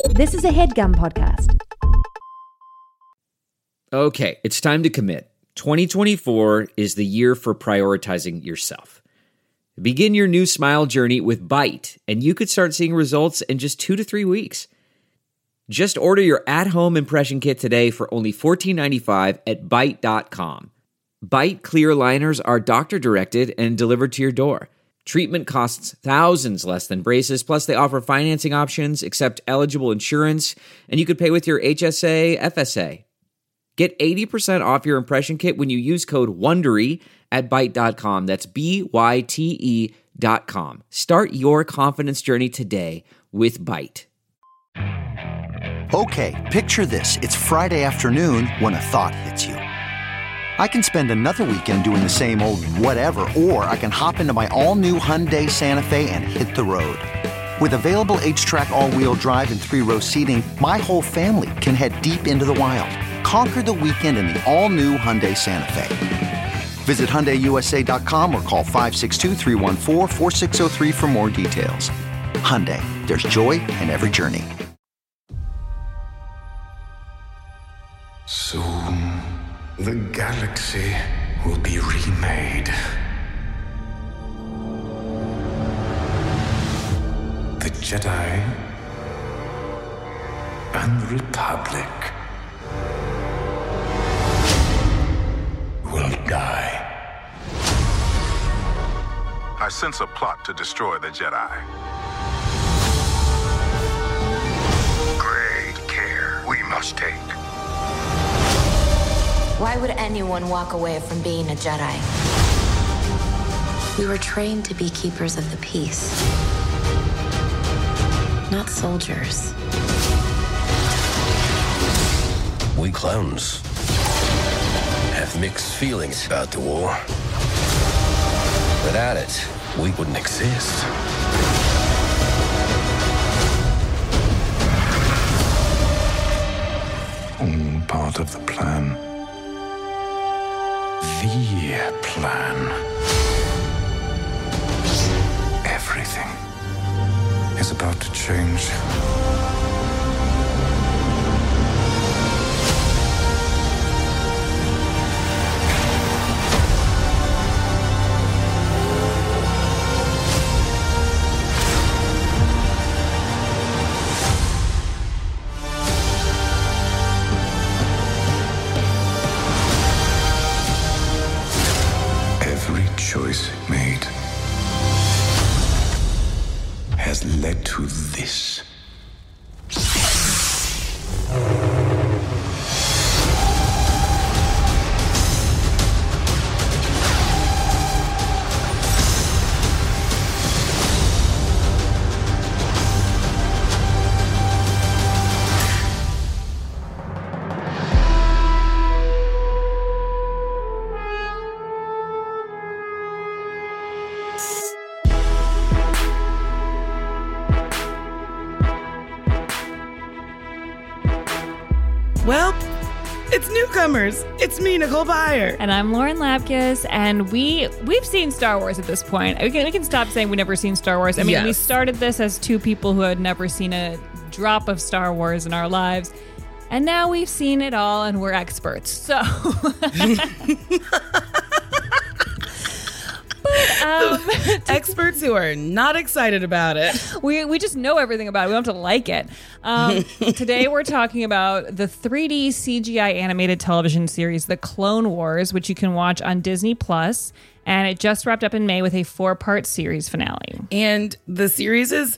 This is a HeadGum podcast. Okay, it's time to commit. 2024 is the year for prioritizing yourself. Begin your new smile journey with Byte, and you could start seeing results in just 2 to 3 weeks. Just order your at-home impression kit today for only $14.95 at Byte.com. Byte clear liners are doctor-directed and delivered to your door. Treatment costs thousands less than braces, plus they offer financing options, accept eligible insurance, and you could pay with your HSA, FSA. Get 80% off your impression kit when you use code WONDERY at Byte.com. That's BYTE.com. Start your confidence journey today with Byte. Okay, picture this. It's Friday afternoon when a thought hits you. I can spend another weekend doing the same old whatever, or I can hop into my all-new Hyundai Santa Fe and hit the road. With available H-Track all-wheel drive and 3-row seating, my whole family can head deep into the wild. Conquer the weekend in the all-new Hyundai Santa Fe. Visit HyundaiUSA.com or call 562-314-4603 for more details. Hyundai, there's joy in every journey. Soon, the galaxy will be remade. The Jedi and the Republic will die. I sense a plot to destroy the Jedi. Great care we must take. Why would anyone walk away from being a Jedi? We were trained to be keepers of the peace, not soldiers. We clones have mixed feelings about the war. Without it, we wouldn't exist. All part of the plan. The plan. Everything is about to change. Choice made has led to this. Well, it's newcomers. It's me, Nicole Byer. And I'm Lauren Lapkus, and we've seen Star Wars at this point. We can stop saying we've never seen Star Wars. I mean, We started this as two people who had never seen a drop of Star Wars in our lives, and now we've seen it all, and we're experts. So... Experts who are not excited about it. We just know everything about it. We don't have to like it. Today we're talking about the 3D CGI animated television series, The Clone Wars, which you can watch on Disney Plus, and it just wrapped up in May with a 4-part series finale. And the series is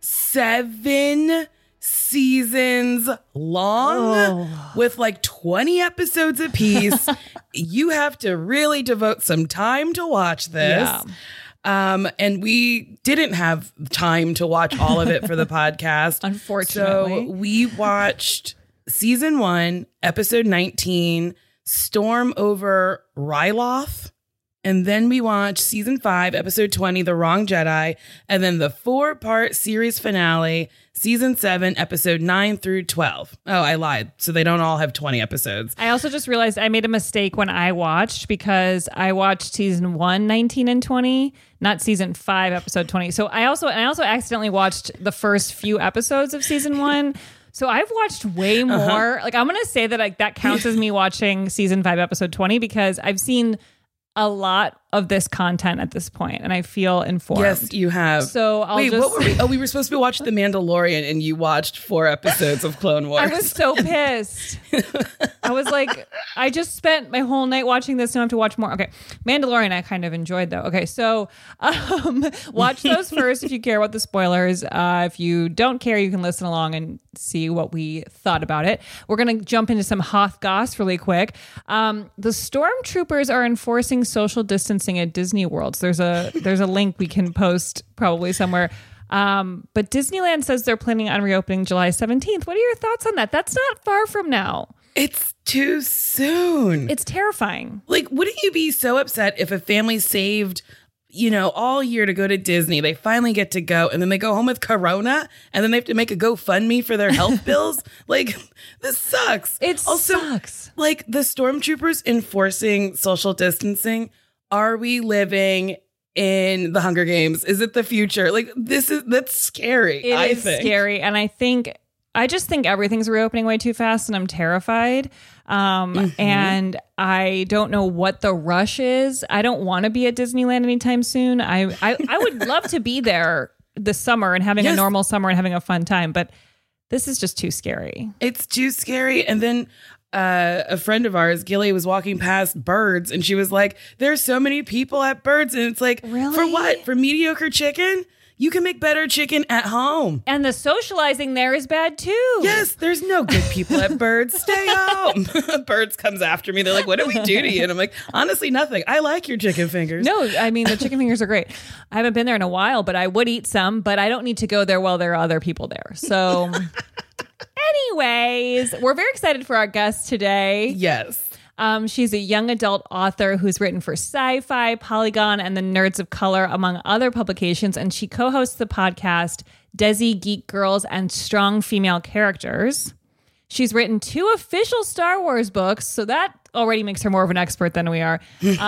7 seasons long with like 20 episodes apiece. You have to really devote some time to watch this. Yeah. And we didn't have time to watch all of it for the podcast. Unfortunately. So we watched season 1, episode 19, Storm over Ryloth. And then we watched season 5, episode 20, The Wrong Jedi. And then the 4-part series finale, season 7, episode 9 through 12. Oh, I lied. So they don't all have 20 episodes. I also just realized I made a mistake when I watched, because I watched season 1, 19 and 20, not season 5, episode 20. So I also accidentally watched the first few episodes of season 1. So I've watched way more. Like, I'm going to say that that counts as me watching season 5, episode 20, because I've seen a lot of this content at this point, and I feel informed. Yes, you have. So what were we? Oh, we were supposed to be watching The Mandalorian, and you watched 4 episodes of Clone Wars. I was so pissed. I was like, I just spent my whole night watching this and I have to watch more. Okay. Mandalorian I kind of enjoyed though. Okay. So watch those first if you care about the spoilers. If you don't care, you can listen along and see what we thought about it. We're going to jump into some Hoth goss really quick. The stormtroopers are enforcing social distancing at Disney World. So there's a link we can post probably somewhere. But Disneyland says they're planning on reopening July 17th. What are your thoughts on that? That's not far from now. It's too soon. It's terrifying. Like, wouldn't you be so upset if a family saved, all year to go to Disney? They finally get to go, and then they go home with corona, and then they have to make a GoFundMe for their health bills. Like, this sucks. It sucks. Like, the stormtroopers enforcing social distancing. Are we living in the Hunger Games? Is it the future? Like, that's scary. It is scary. And I just think everything's reopening way too fast, and I'm terrified. And I don't know what the rush is. I don't want to be at Disneyland anytime soon. I would love to be there this summer and having a normal summer and having a fun time, but this is just too scary. It's too scary. And then a friend of ours, Gilly, was walking past Birds, and she was like, there's so many people at Birds. And it's like, really? For what? For mediocre chicken? You can make better chicken at home. And the socializing there is bad too. Yes, there's no good people at Birds. Stay home. Birds comes after me. They're like, what did we do to you? And I'm like, honestly, nothing. I like your chicken fingers. No, I mean, the chicken fingers are great. I haven't been there in a while, but I would eat some, but I don't need to go there while there are other people there. So anyways, we're very excited for our guest today. Yes. She's a young adult author who's written for Sci-Fi, Polygon, and the Nerds of Color, among other publications, and she co-hosts the podcast Desi Geek Girls and Strong Female Characters. She's written 2 official Star Wars books, so that already makes her more of an expert than we are.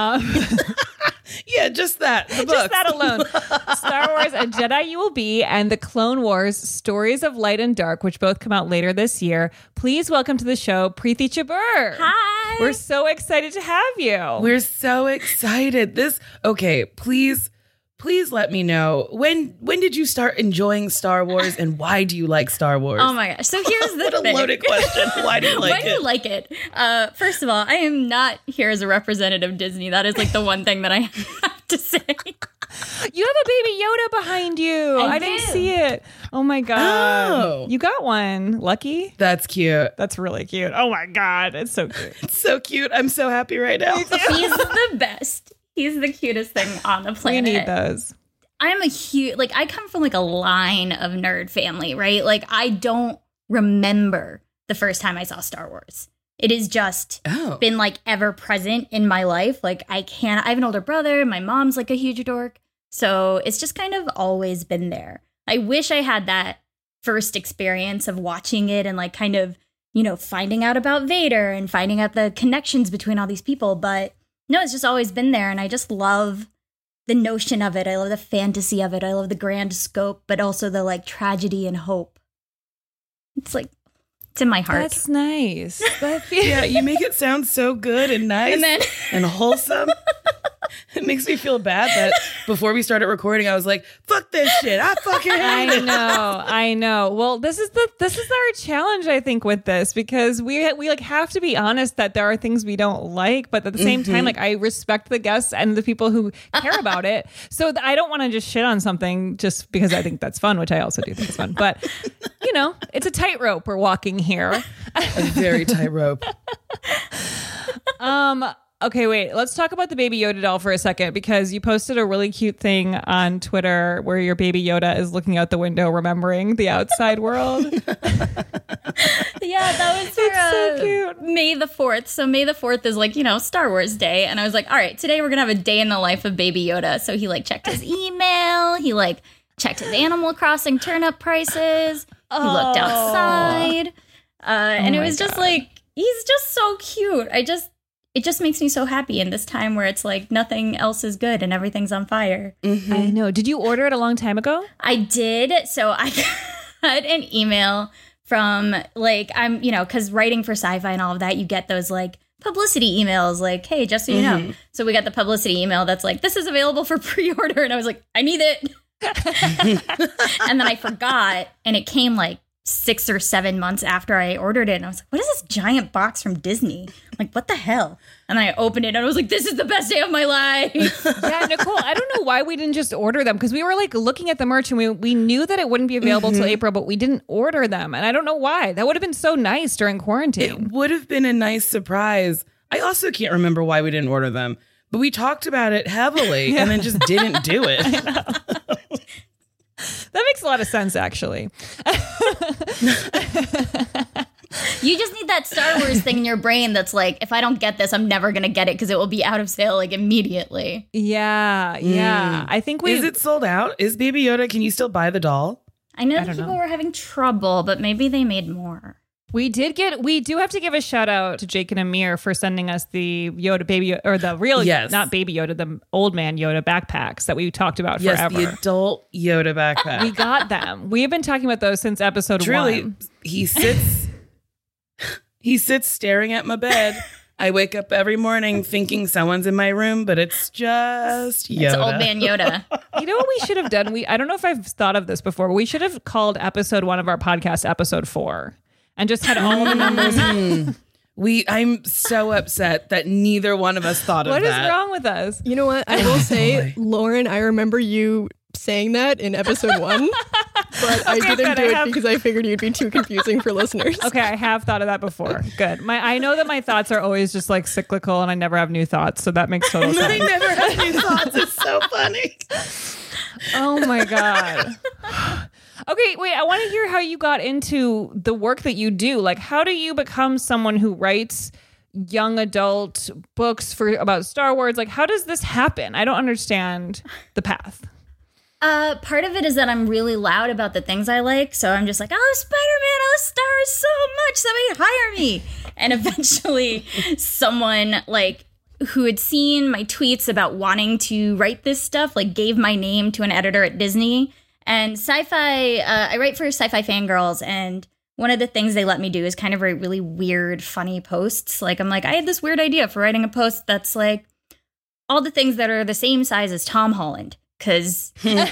Yeah, just that. Just that alone. Star Wars, A Jedi You Will Be, and The Clone Wars, Stories of Light and Dark, which both come out later this year. Please welcome to the show, Preeti Chabur. Hi. We're so excited to have you. We're so excited. Please let me know, when did you start enjoying Star Wars, and why do you like Star Wars? Oh my gosh. So here's the What a loaded question. Why do you like it? Why do you like it? First of all, I am not here as a representative of Disney. That is like the one thing that I have to say. You have a baby Yoda behind you. I didn't see it. Oh my God. Oh. You got one. Lucky? That's cute. That's really cute. Oh my God. It's so cute. It's so cute. I'm so happy right now. He's the best. He's the cutest thing on the planet. We need those. I'm a huge, I come from a line of nerd family, right? Like, I don't remember the first time I saw Star Wars. It has just been ever present in my life. I have an older brother. My mom's a huge dork. So it's just kind of always been there. I wish I had that first experience of watching it and kind of, finding out about Vader and finding out the connections between all these people. But no, it's just always been there. And I just love the notion of it. I love the fantasy of it. I love the grand scope, but also the tragedy and hope. It's it's in my heart. That's nice. Yeah, you make it sound so good and nice and wholesome. It makes me feel bad that before we started recording, I was like, fuck this shit. I fucking hate it. I know. Well, this is our challenge, I think, with this, because we have to be honest that there are things we don't like, but at the same time, I respect the guests and the people who care about it. So I don't want to just shit on something just because I think that's fun, which I also do think is fun. But, it's a tightrope we're walking here. A very tightrope. Okay, wait. Let's talk about the Baby Yoda doll for a second, because you posted a really cute thing on Twitter where your Baby Yoda is looking out the window, remembering the outside world. Yeah, that was for so cute. May the 4th. So May the 4th is Star Wars Day. And I was like, all right, today we're going to have a day in the life of Baby Yoda. So he checked his email. He checked his Animal Crossing turnip prices. He looked outside. And it was just he's just so cute. It just makes me so happy in this time where it's nothing else is good and everything's on fire. Mm-hmm. I know. Did you order it a long time ago? I did. So I got an email from like, I'm, you know, because writing for Sci-Fi and all of that, you get those like publicity emails like, hey, just so you know. So we got the publicity email that's like, this is available for pre-order. And I was like, I need it. And then I forgot, and it came like 6 or 7 months after I ordered it. And I was like, what is this giant box from Disney? I'm like, what the hell? And then I opened it and I was like, this is the best day of my life. Yeah, Nicole, I don't know why we didn't just order them, because we were like looking at the merch and we knew that it wouldn't be available till April, but we didn't order them. And I don't know why. That would have been so nice during quarantine. It would have been a nice surprise. I also can't remember why we didn't order them, but we talked about it heavily and then just didn't do it. That makes a lot of sense, actually. You just need that Star Wars thing in your brain that's like, if I don't get this, I'm never going to get it because it will be out of sale like immediately. Yeah. I think Is it sold out? Is Baby Yoda, can you still buy the doll? I know people were having trouble, but maybe they made more. We do have to give a shout out to Jake and Amir for sending us the Yoda baby, or the real, not Baby Yoda, the old man Yoda backpacks that we talked about forever. Yes, the adult Yoda backpack. We got them. We have been talking about those since episode 1. He sits staring at my bed. I wake up every morning thinking someone's in my room, but it's just Yoda. It's old man Yoda. You know what we should have done? I don't know if I've thought of this before, but we should have called episode 1 of our podcast episode 4. And just had all the numbers. I'm so upset that neither one of us thought of that. What is wrong with us? You know what? I will say, Lauren, I remember you saying that in episode 1, but I didn't do it because I figured you'd be too confusing for listeners. Okay, I have thought of that before. Good. I know that my thoughts are always just like cyclical, and I never have new thoughts, so that makes total sense. I never have new thoughts. It's so funny. Oh my God. Okay, wait, I want to hear how you got into the work that you do. Like, how do you become someone who writes young adult books about Star Wars? Like, how does this happen? I don't understand the path. Part of it is that I'm really loud about the things I like. So I'm just like, I love Spider-Man, I love Star Wars so much, somebody hire me. And eventually someone like who had seen my tweets about wanting to write this stuff, like gave my name to an editor at Disney. And Sci-Fi, I write for Sci-Fi Fangirls, and one of the things they let me do is kind of write really weird, funny posts. Like, I'm like, I had this weird idea for writing a post that's like all the things that are the same size as Tom Holland. Because I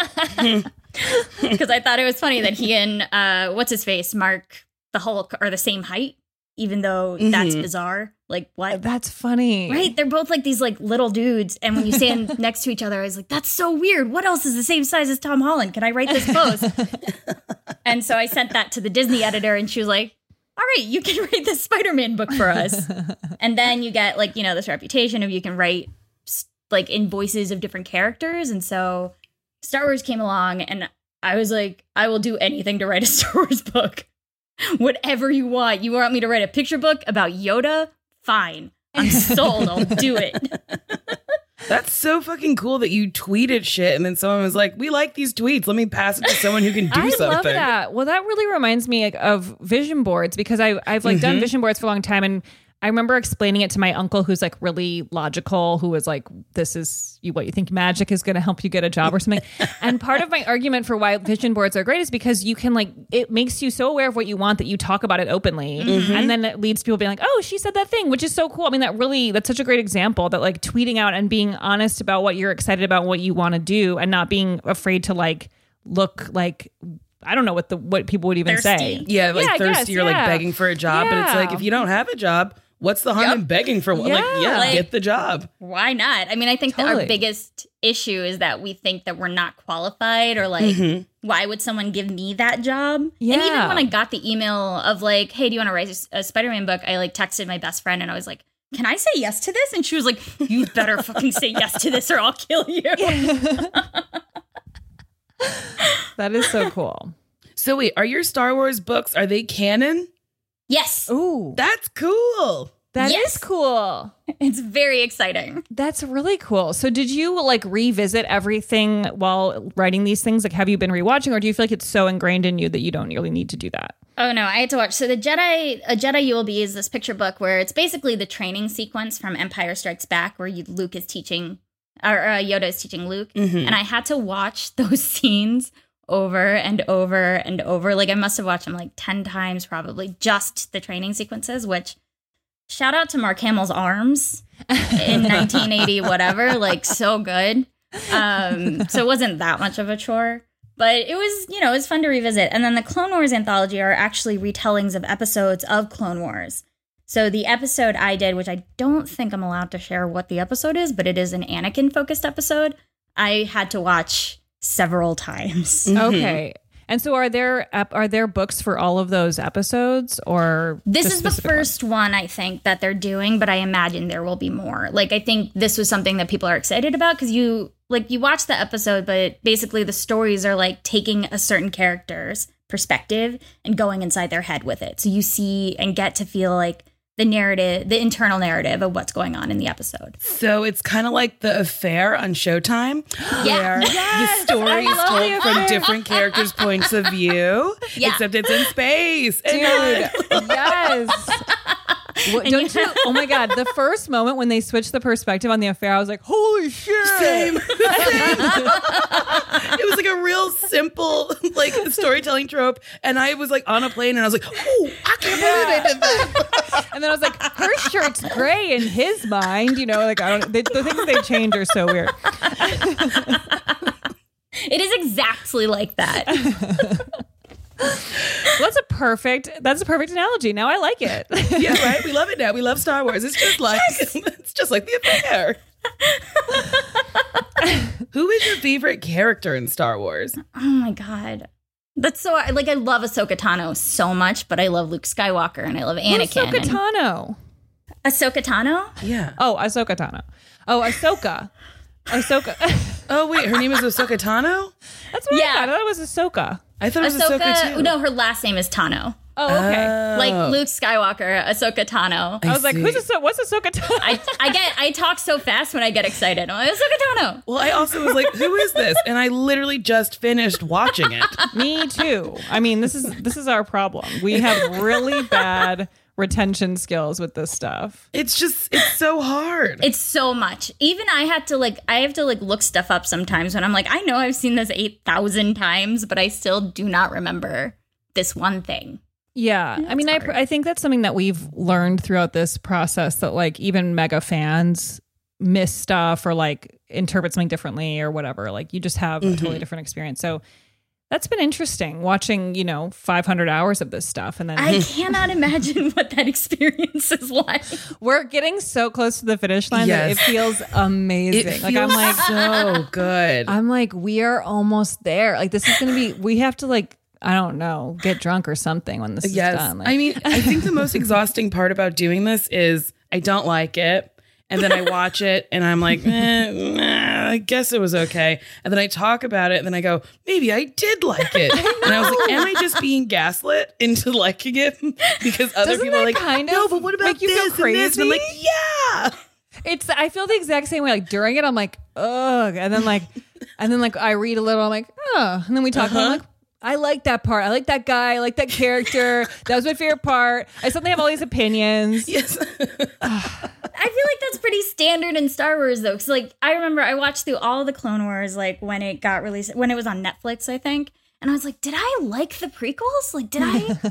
thought it was funny that he and, what's-his-face, Mark the Hulk, are the same height, even though that's bizarre. Like, what? That's funny. Right? They're both like these like little dudes. And when you stand next to each other, I was like, that's so weird. What else is the same size as Tom Holland? Can I write this post? And so I sent that to the Disney editor, and she was like, all right, you can write this Spider-Man book for us. And then you get like, you know, this reputation of you can write like in voices of different characters. And so Star Wars came along, and I was like, I will do anything to write a Star Wars book. Whatever you want. You want me to write a picture book about Yoda? Fine. I'm sold. I'll do it. That's so fucking cool that you tweeted shit and then someone was like, we like these tweets. Let me pass it to someone who can do something. I love that. Well, that really reminds me of vision boards, because I've like done vision boards for a long time, and I remember explaining it to my uncle, who's like really logical, who was like, this is what you think magic is going to help you get a job or something. And part of my argument for why vision boards are great is because you can like, it makes you so aware of what you want that you talk about it openly. And then it leads to people being like, oh, she said that thing, which is so cool. I mean, that's such a great example, that like tweeting out and being honest about what you're excited about, what you want to do, and not being afraid to like look like, I don't know what people would even say. Yeah, like thirsty or like begging for a job. But it's like, if you don't have a job, what's the harm in begging for one? Like, get the job. Why not? I mean, I think that our biggest issue is that we think that we're not qualified, or like, why would someone give me that job? Yeah. And even when I got the email of like, hey, do you want to write a Spider-Man book? I like texted my best friend and I was like, can I say yes to this? And she was like, you better fucking say yes to this or I'll kill you. That is so cool. So wait, are your Star Wars books, are they canon? Yes. Ooh. That's cool. That is cool. It's very exciting. That's really cool. So did you like revisit everything while writing these things? Like, have you been rewatching, or do you feel like it's so ingrained in you that you don't really need to do that? Oh no, I had to watch. So A Jedi You Will Be is this picture book where it's basically the training sequence from Empire Strikes Back, where Luke is teaching, or Yoda is teaching Luke. And I had to watch those scenes over and over and over. Like I must have watched them like 10 times probably, just the training sequences, which shout out to Mark Hamill's arms in 1980, whatever, like so good. So it wasn't that much of a chore. But it was, you know, it was fun to revisit. And then the Clone Wars anthology are actually retellings of episodes of Clone Wars. So the episode I did, which I don't think I'm allowed to share what the episode is, but it is an Anakin-focused episode, I had to watch several times. Okay. And so are there books for all of those episodes, or this is the first one I think that they're doing, but I imagine there will be more. Like I think this was something that people are excited about because you watch the episode, but basically the stories are like taking a certain character's perspective and going inside their head with it. So you see and get to feel like the narrative, the internal narrative of what's going on in the episode. So it's kind of like The Affair on Showtime, where the story is told from different characters' points of view, except it's in space. Dude, yes. Don't you? Oh my God. The first moment when they switched the perspective on The Affair, I was like, holy shit. Same. It was like a real simple like storytelling trope. And I was like on a plane and I was like, oh, I can't believe they did that. And then I was like, her shirt's gray in his mind. You know, like the things they change are so weird. It is exactly like that. Well, that's a perfect analogy. Now I like it. Yeah, right. We love it now. We love Star Wars. It's just like The Affair. Who is your favorite character in Star Wars? Oh my God. That's so like I love Ahsoka Tano so much, but I love Luke Skywalker and I love Anakin. Ahsoka Tano. Ahsoka Tano? Yeah. Oh, Ahsoka Tano. Oh, Ahsoka. Oh wait, her name is Ahsoka Tano? That's what I thought. I thought it was Ahsoka. I thought it was Ahsoka too. No, her last name is Tano. Oh, okay. Like Luke Skywalker, Ahsoka Tano. I was like, what's Ahsoka Tano? I talk so fast when I get excited. I'm like, Ahsoka Tano. Well, I also was like, who is this? And I literally just finished watching it. Me too. I mean, this is our problem. We have really bad retention skills with this stuff. It's so hard. It's so much. Even I have to look stuff up sometimes when I'm like, I know I've seen this 8,000 times, but I still do not remember this one thing. Yeah. I mean, I think that's something that we've learned throughout this process, that like even mega fans miss stuff or like interpret something differently or whatever. Like you just have a totally different experience. So that's been interesting watching, 500 hours of this stuff. And then I cannot imagine what that experience is like. We're getting so close to the finish line that it feels amazing. I'm like, so good. I'm like, we are almost there. Like this is going to be, we have to like, I don't know, get drunk or something when this is done. Like, I mean, I think the most exhausting part about doing this is I don't like it. And then I watch it and I'm like, I guess it was okay. And then I talk about it and then I go, maybe I did like it. And I was like, am I just being gaslit into liking it? Because other people are like, no, but what about this and this? And I'm like, yeah. I feel the exact same way. Like during it, I'm like, ugh. And then like I read a little, I'm like, oh. And then we talk about it, I'm like, I like that part. I like that guy. I like that character. That was my favorite part. I suddenly have all these opinions. Yes. I feel like that's pretty standard in Star Wars, though. Because, like, I remember I watched through all of the Clone Wars, like, when it got released, when it was on Netflix, I think. And I was like, did I like the prequels? Like, did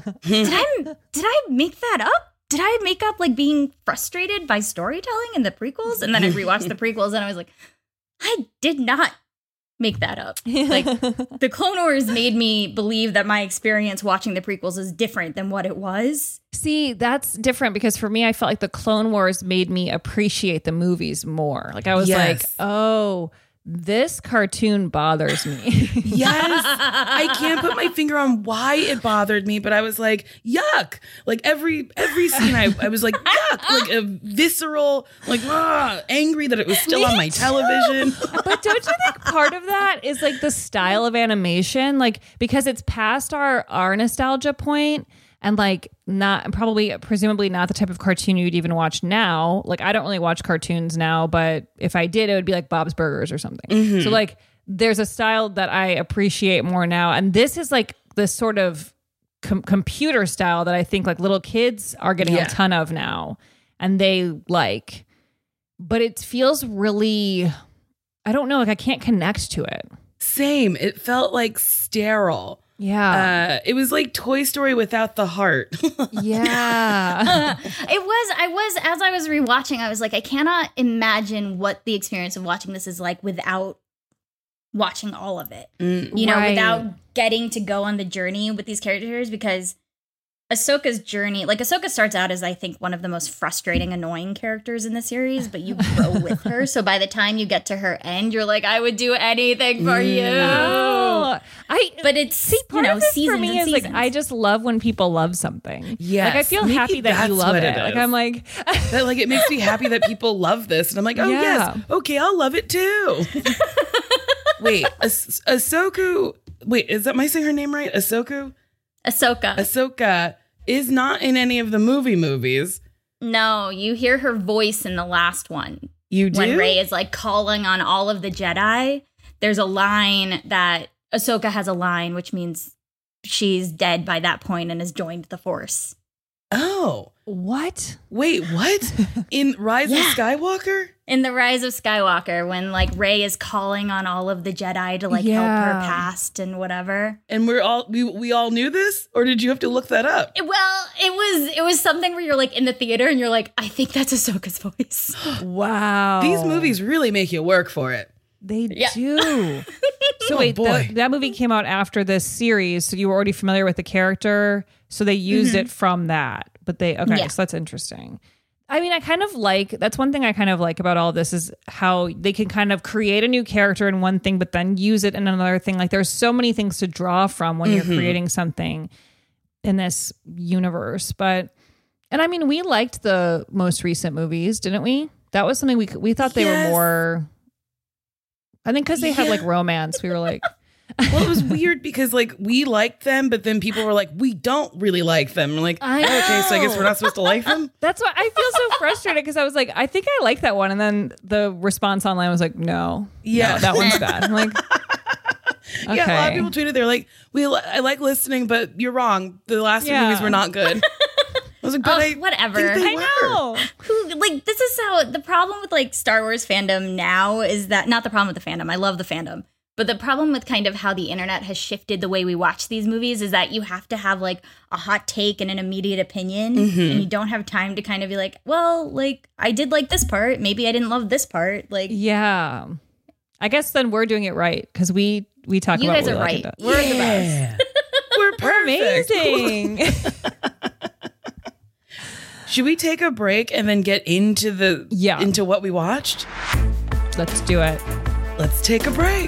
I make that up? Did I make up, like, being frustrated by storytelling in the prequels? And then I rewatched the prequels and I was like, I did not make that up. Like the Clone Wars made me believe that my experience watching the prequels is different than what it was. See, that's different because for me, I felt like the Clone Wars made me appreciate the movies more. Like I was like, oh, this cartoon bothers me. Yes. I can't put my finger on why it bothered me, but I was like, yuck. Like every scene I was like, yuck. Like a visceral, like, angry that it was still on my television. But don't you think part of that is like the style of animation? Like, because it's past our nostalgia point and like presumably not the type of cartoon you'd even watch now. Like I don't really watch cartoons now, but if I did, it would be like Bob's Burgers or something. Mm-hmm. So like there's a style that I appreciate more now. And this is like this sort of computer style that I think like little kids are getting a ton of now and they like, but it feels really, I don't know, like I can't connect to it. Same. It felt like sterile. Yeah. It was like Toy Story without the heart. Yeah. I was, as I was rewatching, I was like, I cannot imagine what the experience of watching this is like without watching all of it. You know, without getting to go on the journey with these characters, because Ahsoka's journey, like Ahsoka starts out as, I think, one of the most frustrating, annoying characters in the series, but you grow with her. So by the time you get to her end, you're like, I would do anything for you. But it's, part of it for me is like, I just love when people love something. Yes. Like I feel happy that you love it. Like I'm like, that, like it makes me happy that people love this. And I'm like, oh yes, okay, I'll love it too. Wait, Ahsoka, wait, am I saying her name right? Ahsoka is not in any of the movies. No, you hear her voice in the last one. You do? When Rey is like calling on all of the Jedi, there's a line that Ahsoka has a line, which means she's dead by that point and has joined the Force. Oh. What? Wait, what? In Rise of Skywalker? In the Rise of Skywalker, when like Rey is calling on all of the Jedi to like help her past and whatever. And we all knew this, or did you have to look that up? It was something where you're like in the theater and you're like, I think that's Ahsoka's voice. Wow. These movies really make you work for it. They do. So wait, that movie came out after this series, so you were already familiar with the character, so they used it from that. But so that's interesting. I mean, I kind of like, that's one thing I kind of like about all this is how they can kind of create a new character in one thing, but then use it in another thing. Like there's so many things to draw from when you're creating something in this universe. And I mean, we liked the most recent movies, didn't we? That was something we thought they were more, I think because they had like romance, we were like... Well, it was weird because like we liked them, but then people were like, we don't really like them. We're like, okay, so I guess we're not supposed to like them. That's why I feel so frustrated because I was like, I think I like that one, and then the response online was like, no, that one's bad. I'm like, okay. Yeah, a lot of people tweeted, they're like, I like listening, but you're wrong. The last two movies were not good. I was like, but whatever. I know. This is how the problem with like Star Wars fandom now is that, not the problem with the fandom. I love the fandom. But the problem with kind of how the internet has shifted the way we watch these movies is that you have to have like a hot take and an immediate opinion. And you don't have time to kind of be like, well, like I did like this part. Maybe I didn't love this part. Like, yeah, I guess then we're doing it right because we talk you about guys are right. We're the best. We're perfect. We're amazing. Should we take a break and then get into into what we watched? Let's do it. Let's take a break.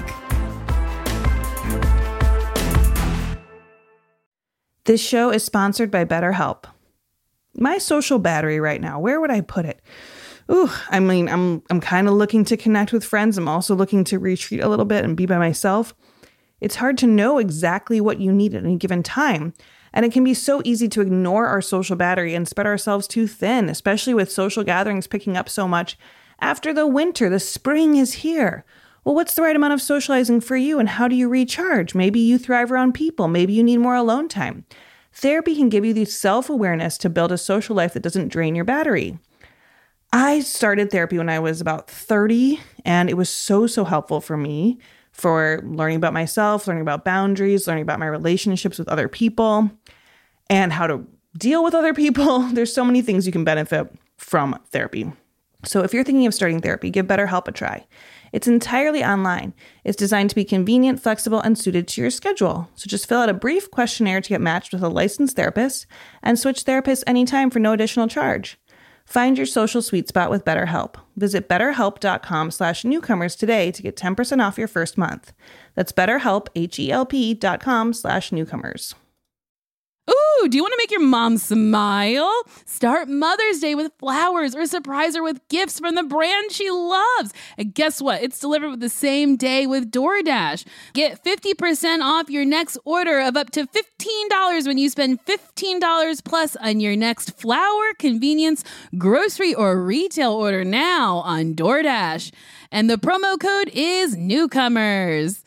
This show is sponsored by BetterHelp. My social battery right now, where would I put it? Ooh, I mean, I'm kind of looking to connect with friends. I'm also looking to retreat a little bit and be by myself. It's hard to know exactly what you need at any given time. And it can be so easy to ignore our social battery and spread ourselves too thin, especially with social gatherings picking up so much. After the winter, the spring is here. Well, what's the right amount of socializing for you and how do you recharge? Maybe you thrive around people. Maybe you need more alone time. Therapy can give you the self-awareness to build a social life that doesn't drain your battery. I started therapy when I was about 30, and it was so helpful for me for learning about myself, learning about boundaries, learning about my relationships with other people, and how to deal with other people. There's so many things you can benefit from therapy. So if you're thinking of starting therapy, give BetterHelp a try. It's entirely online. It's designed to be convenient, flexible, and suited to your schedule. So just fill out a brief questionnaire to get matched with a licensed therapist and switch therapists anytime for no additional charge. Find your social sweet spot with BetterHelp. Visit betterhelp.com/newcomers today to get 10% off your first month. That's BetterHelp, HELP.com/newcomers. Ooh, do you want to make your mom smile? Start Mother's Day with flowers or surprise her with gifts from the brand she loves. And guess what? It's delivered with the same day with DoorDash. Get 50% off your next order of up to $15 when you spend $15 plus on your next flower, convenience, grocery, or retail order now on DoorDash. And the promo code is Newcomers.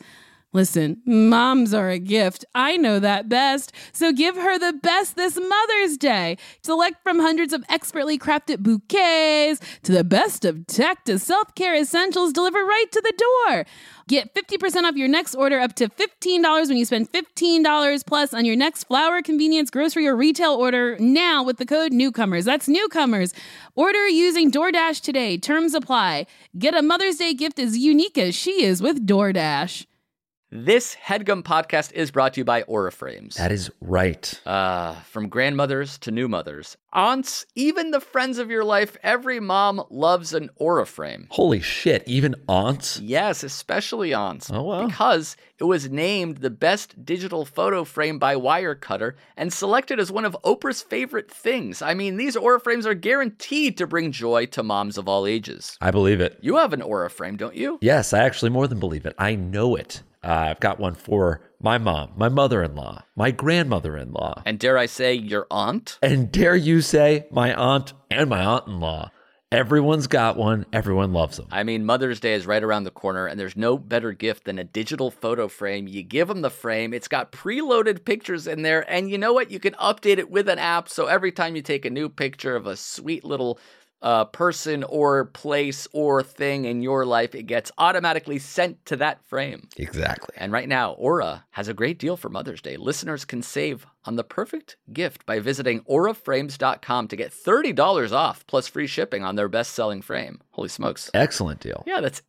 Listen, moms are a gift. I know that best. So give her the best this Mother's Day. Select from hundreds of expertly crafted bouquets to the best of tech to self-care essentials delivered right to the door. Get 50% off your next order up to $15 when you spend $15 plus on your next flower, convenience, grocery, or retail order now with the code NEWCOMERS. That's NEWCOMERS. Order using DoorDash today. Terms apply. Get a Mother's Day gift as unique as she is with DoorDash. This HeadGum podcast is brought to you by Aura Frames. That is right. From grandmothers to new mothers, aunts, even the friends of your life, every mom loves an Aura frame. Holy shit, even aunts? Yes, especially aunts. Oh, wow. Because it was named the best digital photo frame by Wirecutter and selected as one of Oprah's favorite things. I mean, these Aura frames are guaranteed to bring joy to moms of all ages. I believe it. You have an Aura frame, don't you? Yes, I actually more than believe it. I know it. I've got one for my mom, my mother-in-law, my grandmother-in-law. And dare I say, your aunt? And dare you say, my aunt and my aunt-in-law. Everyone's got one. Everyone loves them. I mean, Mother's Day is right around the corner, and there's no better gift than a digital photo frame. You give them the frame. It's got preloaded pictures in there, and you know what? You can update it with an app, so every time you take a new picture of a sweet little person or place or thing in your life, it gets automatically sent to that frame. Exactly. And right now, Aura has a great deal for Mother's Day. Listeners can save on the perfect gift by visiting auraframes.com to get $30 off plus free shipping on their best-selling frame. Holy smokes. Excellent deal. Yeah, that's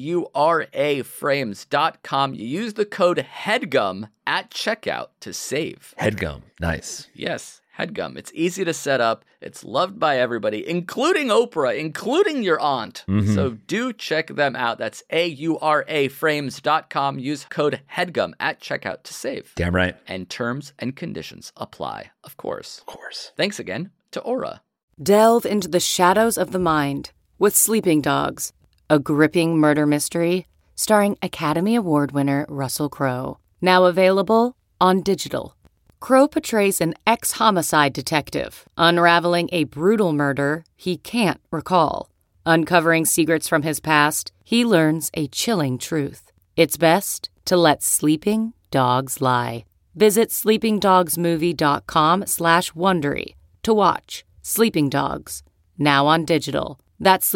auraframes.com. You use the code HEADGUM at checkout to save. HeadGum. Nice. Yes. HeadGum. It's easy to set up. It's loved by everybody, including Oprah, including your aunt. Mm-hmm. So do check them out. That's auraframes.com. Use code HEADGUM at checkout to save. Damn right. And terms and conditions apply, of course. Of course. Thanks again to Aura. Delve into the shadows of the mind with Sleeping Dogs, a gripping murder mystery starring Academy Award winner Russell Crowe. Now available on digital. Crowe portrays an ex-homicide detective, unraveling a brutal murder he can't recall. Uncovering secrets from his past, he learns a chilling truth. It's best to let sleeping dogs lie. Visit sleepingdogsmovie.com/Wondery to watch Sleeping Dogs, now on digital. That's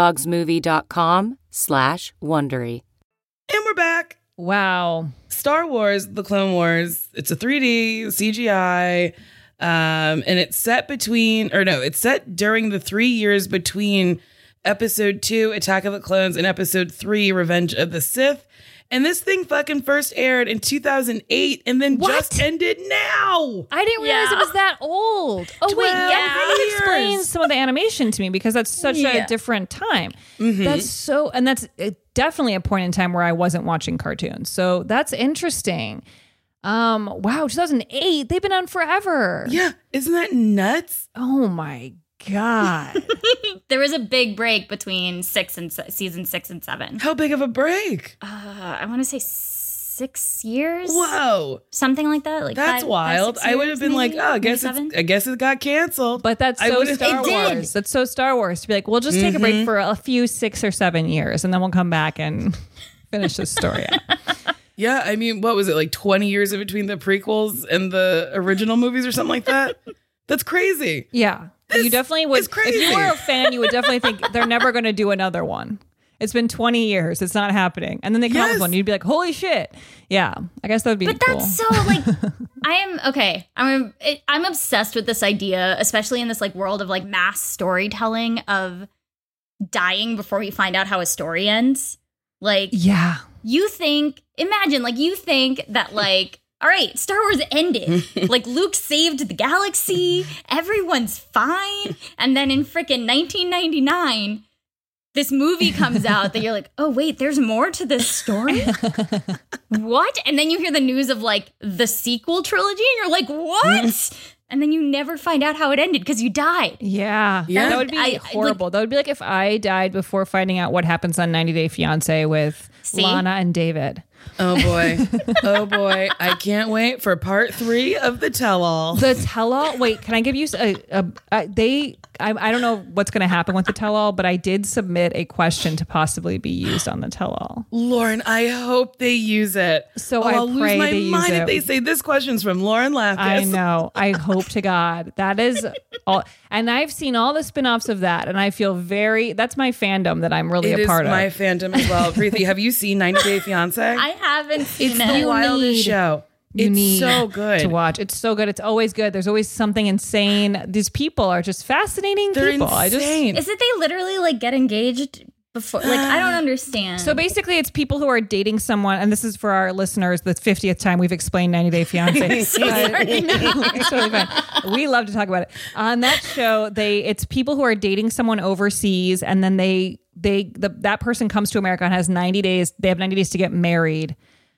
sleepingdogsmovie.com/Wondery. And we're back. Wow. Star Wars, The Clone Wars. It's a 3D CGI. And it's set during the 3 years between Episode 2, Attack of the Clones, and Episode 3, Revenge of the Sith. And this thing fucking first aired in 2008 and then just ended now. I didn't realize it was that old. Oh, wait. Yeah. That explains some of the animation to me because that's such a different time. Mm-hmm. That's definitely a point in time where I wasn't watching cartoons. So that's interesting. Wow, 2008. They've been on forever. Yeah. Isn't that nuts? Oh, my God. There was a big break between season 6 and 7. How big of a break? I want to say 6 years. Whoa. Something like that. Like that's wild. I would have been maybe? like, I guess it got canceled. But that's so Star Wars. That's so Star Wars to be like, we'll just take a break for a few 6 or 7 years and then we'll come back and finish this story out. Yeah, I mean, what was it, like 20 years in between the prequels and the original movies or something like that? That's crazy. Yeah. You definitely would. If you were a fan, you would definitely think they're never going to do another one. It's been 20 years. It's not happening. And then they come up with one. You'd be like, holy shit. Yeah. I guess that would be cool. But that's so like, I'm obsessed with this idea, especially in this like world of like mass storytelling of dying before you find out how a story ends. Like, yeah. You think that like, all right, Star Wars ended. Like, Luke saved the galaxy. Everyone's fine. And then in frickin' 1999, this movie comes out that you're like, oh, wait, there's more to this story? What? And then you hear the news of, like, the sequel trilogy, and you're like, what? And then you never find out how it ended because you died. Yeah. That would be horrible. That would be like if I died before finding out what happens on 90 Day Fiancé with Lana and David. Oh boy. Oh boy. I can't wait for part 3 of the tell-all. The tell-all. Wait, can I give you I don't know what's going to happen with the tell-all, but I did submit a question to possibly be used on the tell-all. Lauren, I hope they use it. So I'll lose my mind if they say this question's from Lauren Lapkus. I know. I hope to God. That is all. And I've seen all the spin-offs of that, and I feel that's my fandom that I'm really a part of. It is my fandom as well. Preeti, have you seen 90 Day Fiancé? I haven't seen It's the wildest show. It's so good to watch. It's so good. It's always good. There's always something insane. These people are just fascinating people. Insane. Is it they literally like get engaged before? Like, I don't understand. So basically, it's people who are dating someone, and this is for our listeners, the 50th time we've explained 90 Day Fiancé. It's totally fine. We love to talk about it. On that show, it's people who are dating someone overseas, and then that person comes to America and has 90 days. They have 90 days to get married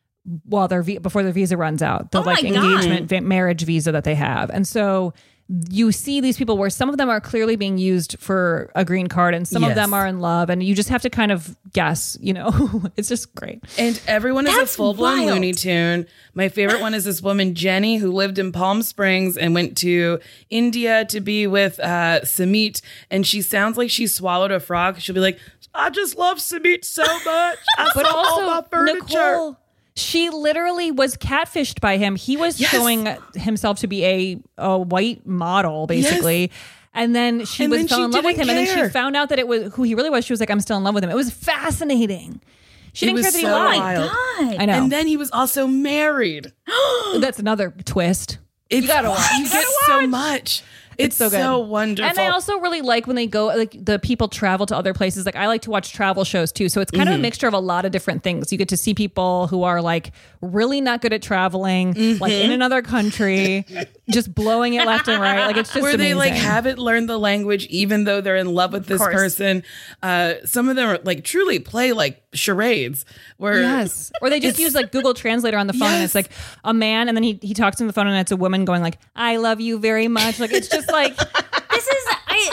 before their visa runs out. The engagement marriage visa that they have. And so you see these people where some of them are clearly being used for a green card and some of them are in love, and you just have to kind of guess, it's just great. And everyone is a full-blown Looney Tune. My favorite one is this woman, Jenny, who lived in Palm Springs and went to India to be with Samit, and she sounds like she swallowed a frog. She'll be like, I just love Samit so much. I but saw also, all my furniture. Nicole, she literally was catfished by him. He was showing himself to be a white model, basically. Yes. And then she fell in love with him. And then she found out that it was who he really was. She was like, I'm still in love with him. It was fascinating. She didn't care that he lied. Oh my God. I know. And then he was also married. That's another twist. You gotta watch. You get so much. It's so good. So wonderful. And I also really like when they go, like the people travel to other places. Like I like to watch travel shows too. So it's kind of a mixture of a lot of different things. You get to see people who are like really not good at traveling, like in another country, just blowing it left and right. Like it's just where amazing. They like haven't learned the language, even though they're in love with this person. Some of them are like truly play like charades. Or they just use like Google Translator on the phone, and it's like a man, and then he talks on the phone, and it's a woman going like, "I love you very much." Like it's just like this is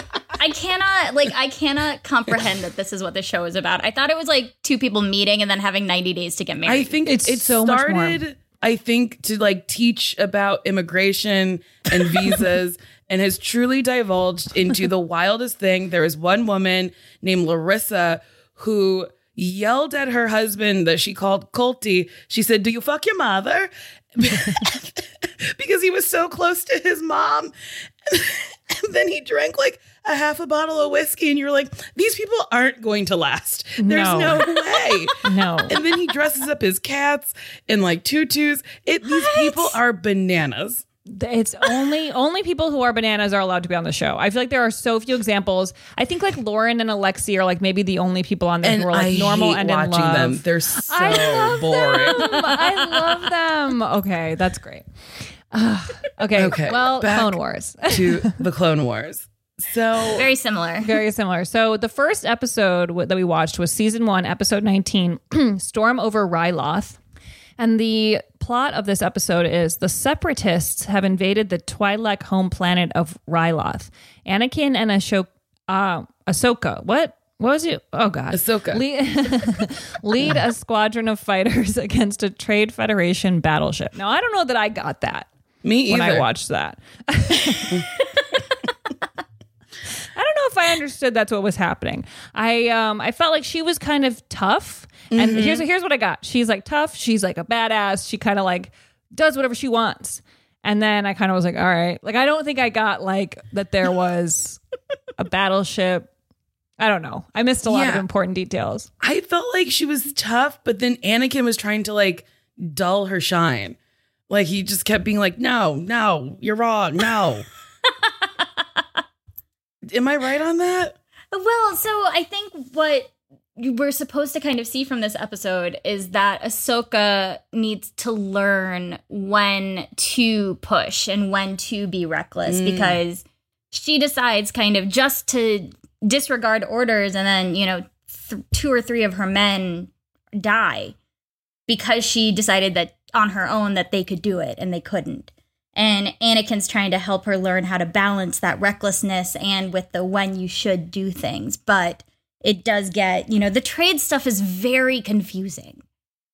I cannot comprehend that this is what the show is about. I thought it was like two people meeting and then having 90 days to get married. I think it so started much more. I think to like teach about immigration and visas and has truly divulged into the wildest thing. There is one woman named Larissa who yelled at her husband that she called Colty. She said, "Do you fuck your mother?" Because he was so close to his mom. And then he drank like a half a bottle of whiskey, and you're like, these people aren't going to last. There's no way. No. And then he dresses up his cats in like tutus. These people are bananas. It's only people who are bananas are allowed to be on the show. I feel like there are so few examples. I think like Lauren and Alexi are like maybe the only people on there who are like normal and in love. Them. They're so boring. I love them. Okay, that's great. Okay. Well, Clone Wars. To the Clone Wars. So very similar. Very similar. So the first episode that we watched was season 1, episode 19, Storm over Ryloth. And the plot of this episode is the Separatists have invaded the Twi'lek home planet of Ryloth. Anakin and Ahsoka. What was it? Oh, God. Ahsoka. Lead a squadron of fighters against a Trade Federation battleship. Now, I don't know that I got that. Me either. When I watched that. I don't know if I understood that's what was happening. I felt like she was kind of tough. And here's what I got. She's like tough. She's like a badass. She kind of like does whatever she wants. And then I kind of was like, all right. Like, I don't think I got like that there was a battleship. I don't know. I missed a lot of important details. I felt like she was tough, but then Anakin was trying to like dull her shine. Like he just kept being like, no, you're wrong. No. Am I right on that? Well, so I think what we're supposed to kind of see from this episode is that Ahsoka needs to learn when to push and when to be reckless because she decides kind of just to disregard orders and then, 2 or 3 of her men die because she decided that on her own that they could do it and they couldn't. And Anakin's trying to help her learn how to balance that recklessness and with the when you should do things. But it does get, the trade stuff is very confusing.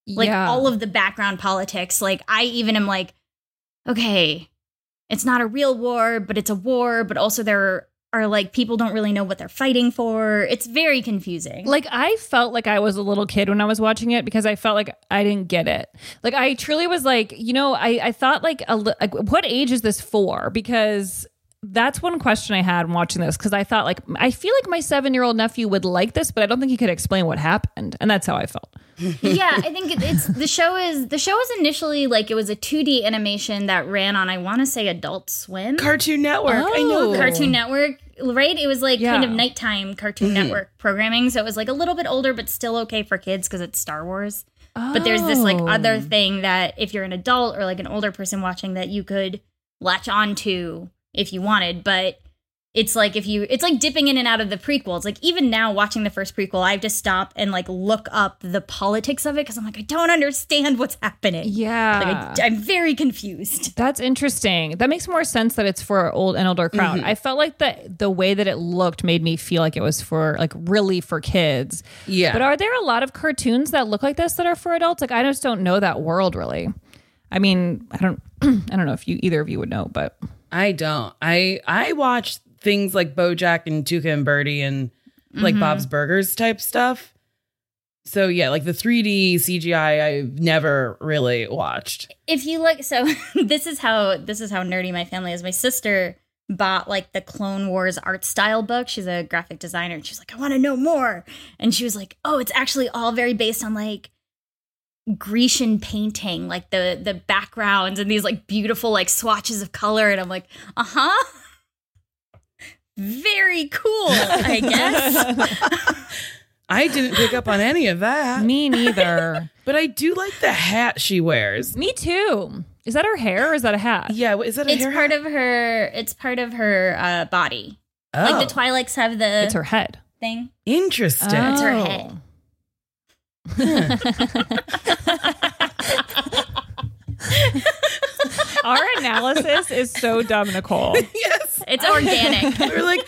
Like all of the background politics. Like I even am like, okay, it's not a real war, but it's a war, but also there are like people don't really know what they're fighting for. It's very confusing. Like I felt like I was a little kid when I was watching it because I felt like I didn't get it. Like I truly was like, you know, I thought like what age is this for? Because that's one question I had when watching this, because I thought like, I feel like my 7-year-old nephew would like this, but I don't think he could explain what happened. And that's how I felt. Yeah, I think it's the show is initially like it was a 2D animation that ran on, I want to say, Adult Swim. Cartoon Network. I know that. Cartoon Network, right? It was like kind of nighttime Cartoon Network programming. So it was like a little bit older, but still okay for kids because it's Star Wars. But there's this like other thing that if you're an adult or like an older person watching that you could latch on to if you wanted, but it's like it's like dipping in and out of the prequels. Like even now watching the first prequel, I have to stop and like look up the politics of it because I'm like, I don't understand what's happening. Yeah. Like I'm very confused. That's interesting. That makes more sense that it's for an older crowd. I felt like the way that it looked made me feel like it was for like really for kids. Yeah. But are there a lot of cartoons that look like this that are for adults? Like I just don't know that world really. I mean, I don't know if either of you would know, but I don't. I watch things like BoJack and Tuca and Birdie and like Bob's Burgers type stuff. So yeah, like the 3D CGI I've never really watched. If you look, so this is how nerdy my family is. My sister bought like the Clone Wars art style book. She's a graphic designer and she's like, I want to know more. And she was like, oh, it's actually all very based on like Grecian painting, like the backgrounds and these like beautiful like swatches of color. And I'm like, very cool, I guess. I didn't pick up on any of that. Me neither. But I do like the hat she wears. Me too. Is that her hair or is that a hat? Yeah, is that a hair part hat? of her. It's part of her body. Oh. Like the Twi'leks have the. It's her head. Thing. Interesting. Oh. It's her head. Our analysis is so dumb, Nicole. Yes. It's organic. We're like,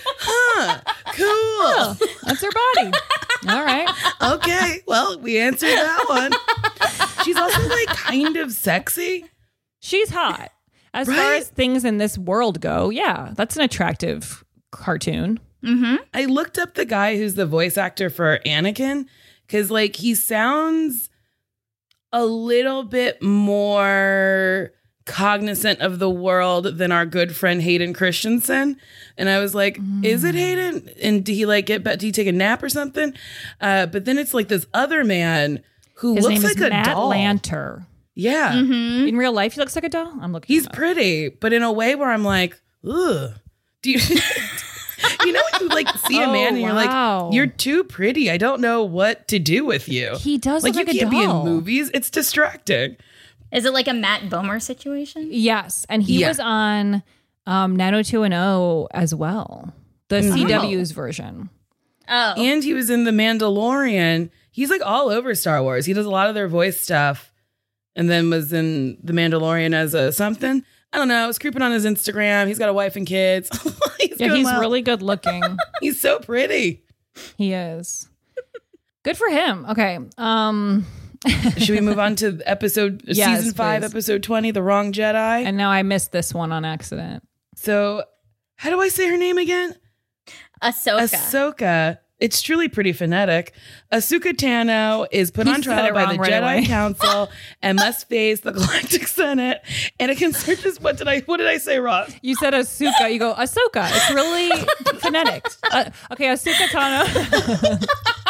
cool. That's her body. All right. Okay. Well, we answered that one. She's also like kind of sexy. She's hot. As far as things in this world go, yeah, that's an attractive cartoon. I looked up the guy who's the voice actor for Anakin because like he sounds a little bit more cognizant of the world than our good friend Hayden Christensen. And I was like, is it Hayden? And did he like did he take a nap or something? But then it's like this other man who His looks name like is a Matt doll. Lanter. Yeah. In real life, he looks like a doll. I'm looking. He's pretty, but in a way where I'm like, ugh. Do you you know when you like see a man and you're like, you're too pretty. I don't know what to do with you. He does look like a you can't be in doll. movies. It's distracting. Is it like a Matt Bomer situation? Yes, and he was on 90210 as well, the CW's version. Oh, and he was in The Mandalorian. He's like all over Star Wars. He does a lot of their voice stuff, and then was in The Mandalorian as a something. I don't know. I was creeping on his Instagram. He's got a wife and kids. He's really good looking. He's so pretty. He is. Good for him. Okay. Should we move on to season 5, episode 20, The Wrong Jedi? And now I missed this one on accident. So, how do I say her name again? Ahsoka. It's truly pretty phonetic. Ahsoka Tano is put on trial by the Jedi Council and must face the Galactic Senate. Anakin searches. What did I say wrong? You said Ahsoka. You go Ahsoka. It's really phonetic. Okay, Ahsoka Tano.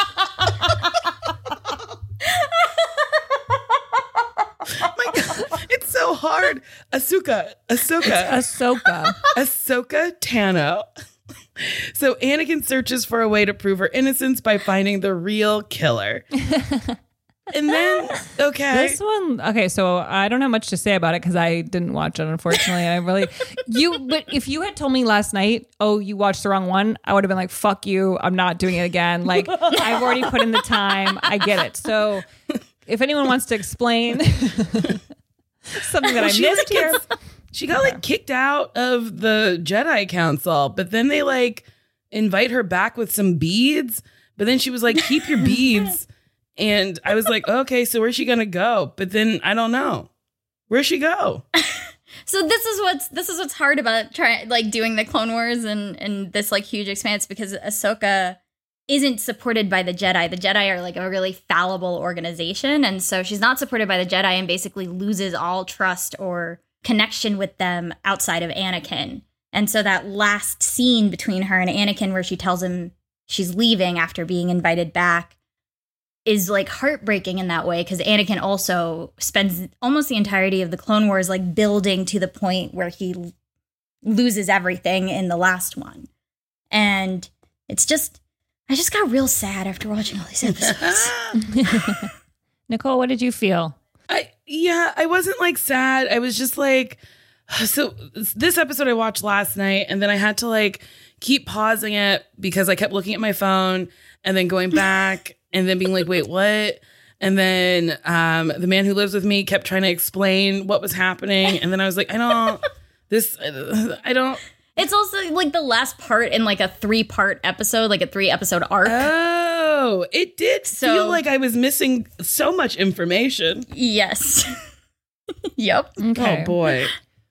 My God, it's so hard. Ahsoka. It's Ahsoka. Ahsoka Tano. So Anakin searches for a way to prove her innocence by finding the real killer. And then, so I don't have much to say about it because I didn't watch it, unfortunately. But if you had told me last night, oh, you watched the wrong one, I would have been like, fuck you, I'm not doing it again. Like, I've already put in the time, I get it. So if anyone wants to explain something that I missed here. She got like kicked out of the Jedi Council, but then they like invite her back with some beads. But then she was like, keep your beads. And I was like, okay, so where's she gonna go? But then I don't know. Where'd she go? So this is what's hard about doing the Clone Wars and this like huge expanse, because Ahsoka isn't supported by the Jedi. The Jedi are like a really fallible organization, and so she's not supported by the Jedi and basically loses all trust or connection with them outside of Anakin. And so that last scene between her and Anakin where she tells him she's leaving after being invited back is like heartbreaking in that way, because Anakin also spends almost the entirety of the Clone Wars like building to the point where he loses everything in the last one. And it's just, I just got real sad after watching all these episodes. Nicole, what did you feel? I wasn't like sad. I was just like, so this episode I watched last night, and then I had to like keep pausing it because I kept looking at my phone and then going back and then being like, wait, what? And then the man who lives with me kept trying to explain what was happening. And then I was like, I don't. It's also like the last part in like a 3-part episode, like a 3-episode arc. Oh, it did feel like I was missing so much information. Yes. Yep. Okay. Oh boy.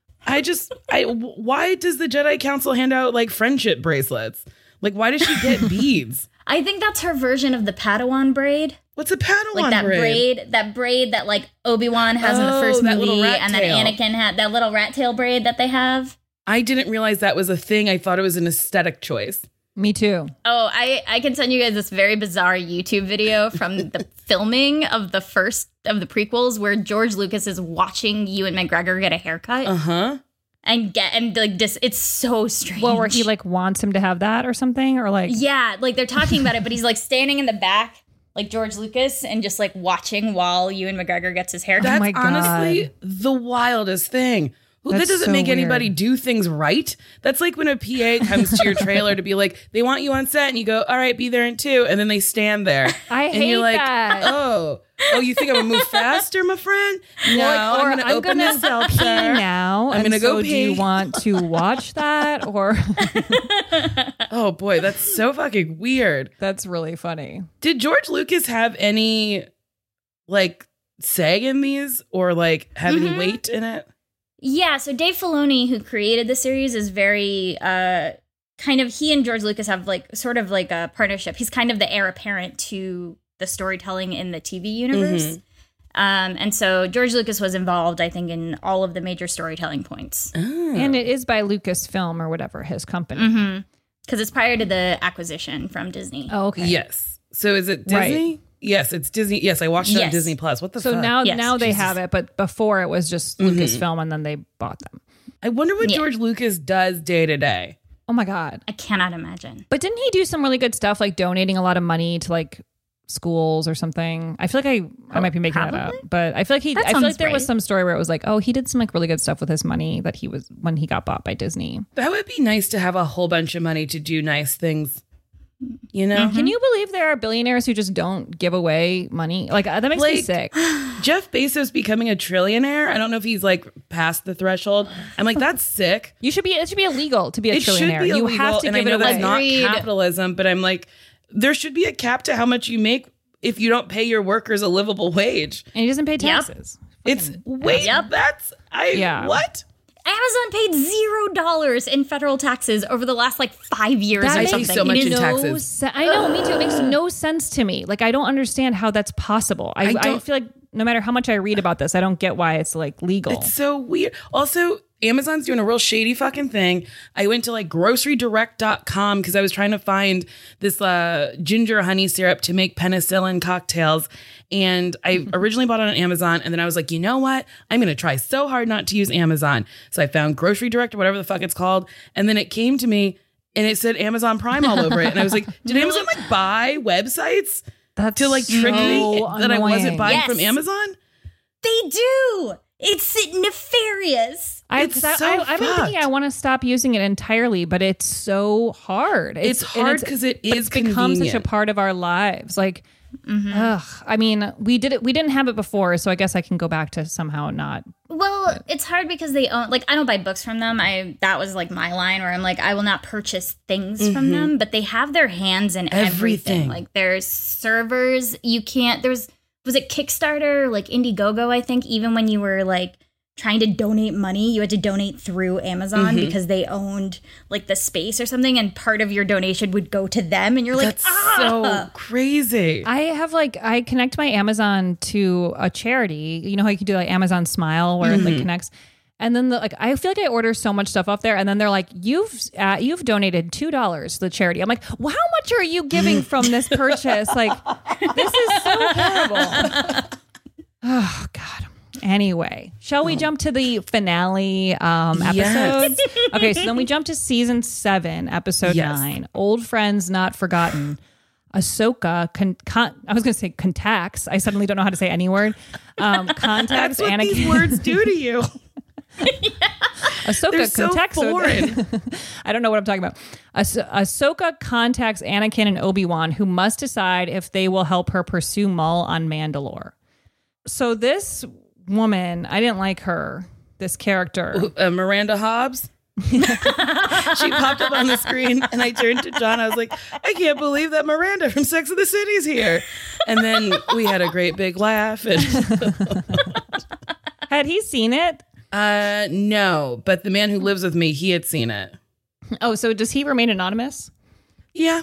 Why does the Jedi Council hand out like friendship bracelets? Like, why does she get beads? I think that's her version of the Padawan braid. What's a Padawan like that braid? That braid that like Obi-Wan has in the first movie, and then Anakin had that little rat tail braid that they have. I didn't realize that was a thing. I thought it was an aesthetic choice. Me too. Oh, I can send you guys this very bizarre YouTube video from the filming of the first of the prequels where George Lucas is watching Ewan McGregor get a haircut. Uh-huh. And like this, it's so strange. Well, where he like wants him to have that or something, or like yeah, like they're talking about it, but he's like standing in the back, like George Lucas, and just like watching while Ewan McGregor gets his haircut. That's honestly the wildest thing. Well, that doesn't make anybody do things right. That's like when a PA comes to your trailer to be like, they want you on set, and you go, all right, be there in 2, and then they stand there. I and hate you're like, that. Oh, you think I'm gonna move faster, my friend? No, like, I'm gonna open this up pee now. I'm gonna go pee. Do you want to watch that or? Oh boy, that's so fucking weird. That's really funny. Did George Lucas have any like say in these, or like have any weight in it? Yeah, so Dave Filoni, who created the series, is very kind of, he and George Lucas have like sort of like a partnership. He's kind of the heir apparent to the storytelling in the TV universe. And so George Lucas was involved, I think, in all of the major storytelling points. Oh. And it is by Lucasfilm or whatever, his company. Because it's prior to the acquisition from Disney. Oh, okay. Yes. So is it Disney? Right. Yes, it's Disney. Yes, I watched it on Disney Plus. What the fuck? So now they have it, but before it was just Lucasfilm, and then they bought them. I wonder what George Lucas does day to day. Oh my God. I cannot imagine. But didn't he do some really good stuff, like donating a lot of money to like schools or something? I feel like I might be making that up, but I feel like there was some story where it was like, oh, he did some like really good stuff with his money that he was when he got bought by Disney. That would be nice to have a whole bunch of money to do nice things. You know? Can you believe there are billionaires who just don't give away money? Like that makes me sick. Jeff Bezos becoming a trillionaire. I don't know if he's like past the threshold. I'm like, that's sick. It should be illegal to be a trillionaire. Should be you illegal, have to and give I know it away. that's not capitalism, but I'm like, there should be a cap to how much you make if you don't pay your workers a livable wage. And he doesn't pay taxes. It's what? Amazon paid $0 in federal taxes over the last like 5 years or something. So much in taxes. I know, me too. It makes no sense to me. Like, I don't understand how that's possible. I feel like no matter how much I read about this, I don't get why it's like legal. It's so weird. Also, Amazon's doing a real shady fucking thing. I went to like grocerydirect.com because I was trying to find this ginger honey syrup to make penicillin cocktails. And I originally bought it on Amazon, and then I was like, you know what? I'm going to try so hard not to use Amazon. So I found Grocery Direct or whatever the fuck it's called. And then it came to me and it said Amazon Prime all over it. And I was like, did Amazon like buy websites to like trick me that I wasn't buying from Amazon? They do. It's nefarious. I've been thinking I want to stop using it entirely, but it's so hard. It's hard because it is become such a part of our lives. Like, Ugh. I mean, we didn't have it before, so I guess I can go back to somehow not. Well, it's hard because they own, like, I don't buy books from them. That was like my line where I'm like, I will not purchase things from them, but they have their hands in everything. Like, there's servers. You can't, was it Kickstarter, like Indiegogo, I think, even when you were like trying to donate money, you had to donate through Amazon because they owned like the space or something, and part of your donation would go to them, and you're like, that's so crazy. I connect my Amazon to a charity. You know how you can do like Amazon Smile where it like connects, and then I feel like I order so much stuff off there, and then they're like, you've donated $2 to the charity. I'm like, well, how much are you giving from this purchase? Like, this is so horrible. Oh God. Anyway, shall we jump to the finale episode? Yes. Okay, so then we jump to season 7, episode 9. Old Friends Not Forgotten. Ahsoka, I was going to say contacts. I suddenly don't know how to say any word. Contacts That's what Anakin. These words do to you. Ahsoka contacts. So foreign. I don't know what I'm talking about. Ahsoka contacts Anakin and Obi-Wan, who must decide if they will help her pursue Maul on Mandalore. So this woman, I didn't like her, this character. Miranda Hobbs. She popped up on the screen, and I turned to John. I was like, I can't believe that Miranda from Sex and the City's here. And then we had a great big laugh. And had he seen it? No, but the man who lives with me, he had seen it. Oh, so does he remain anonymous? Yeah.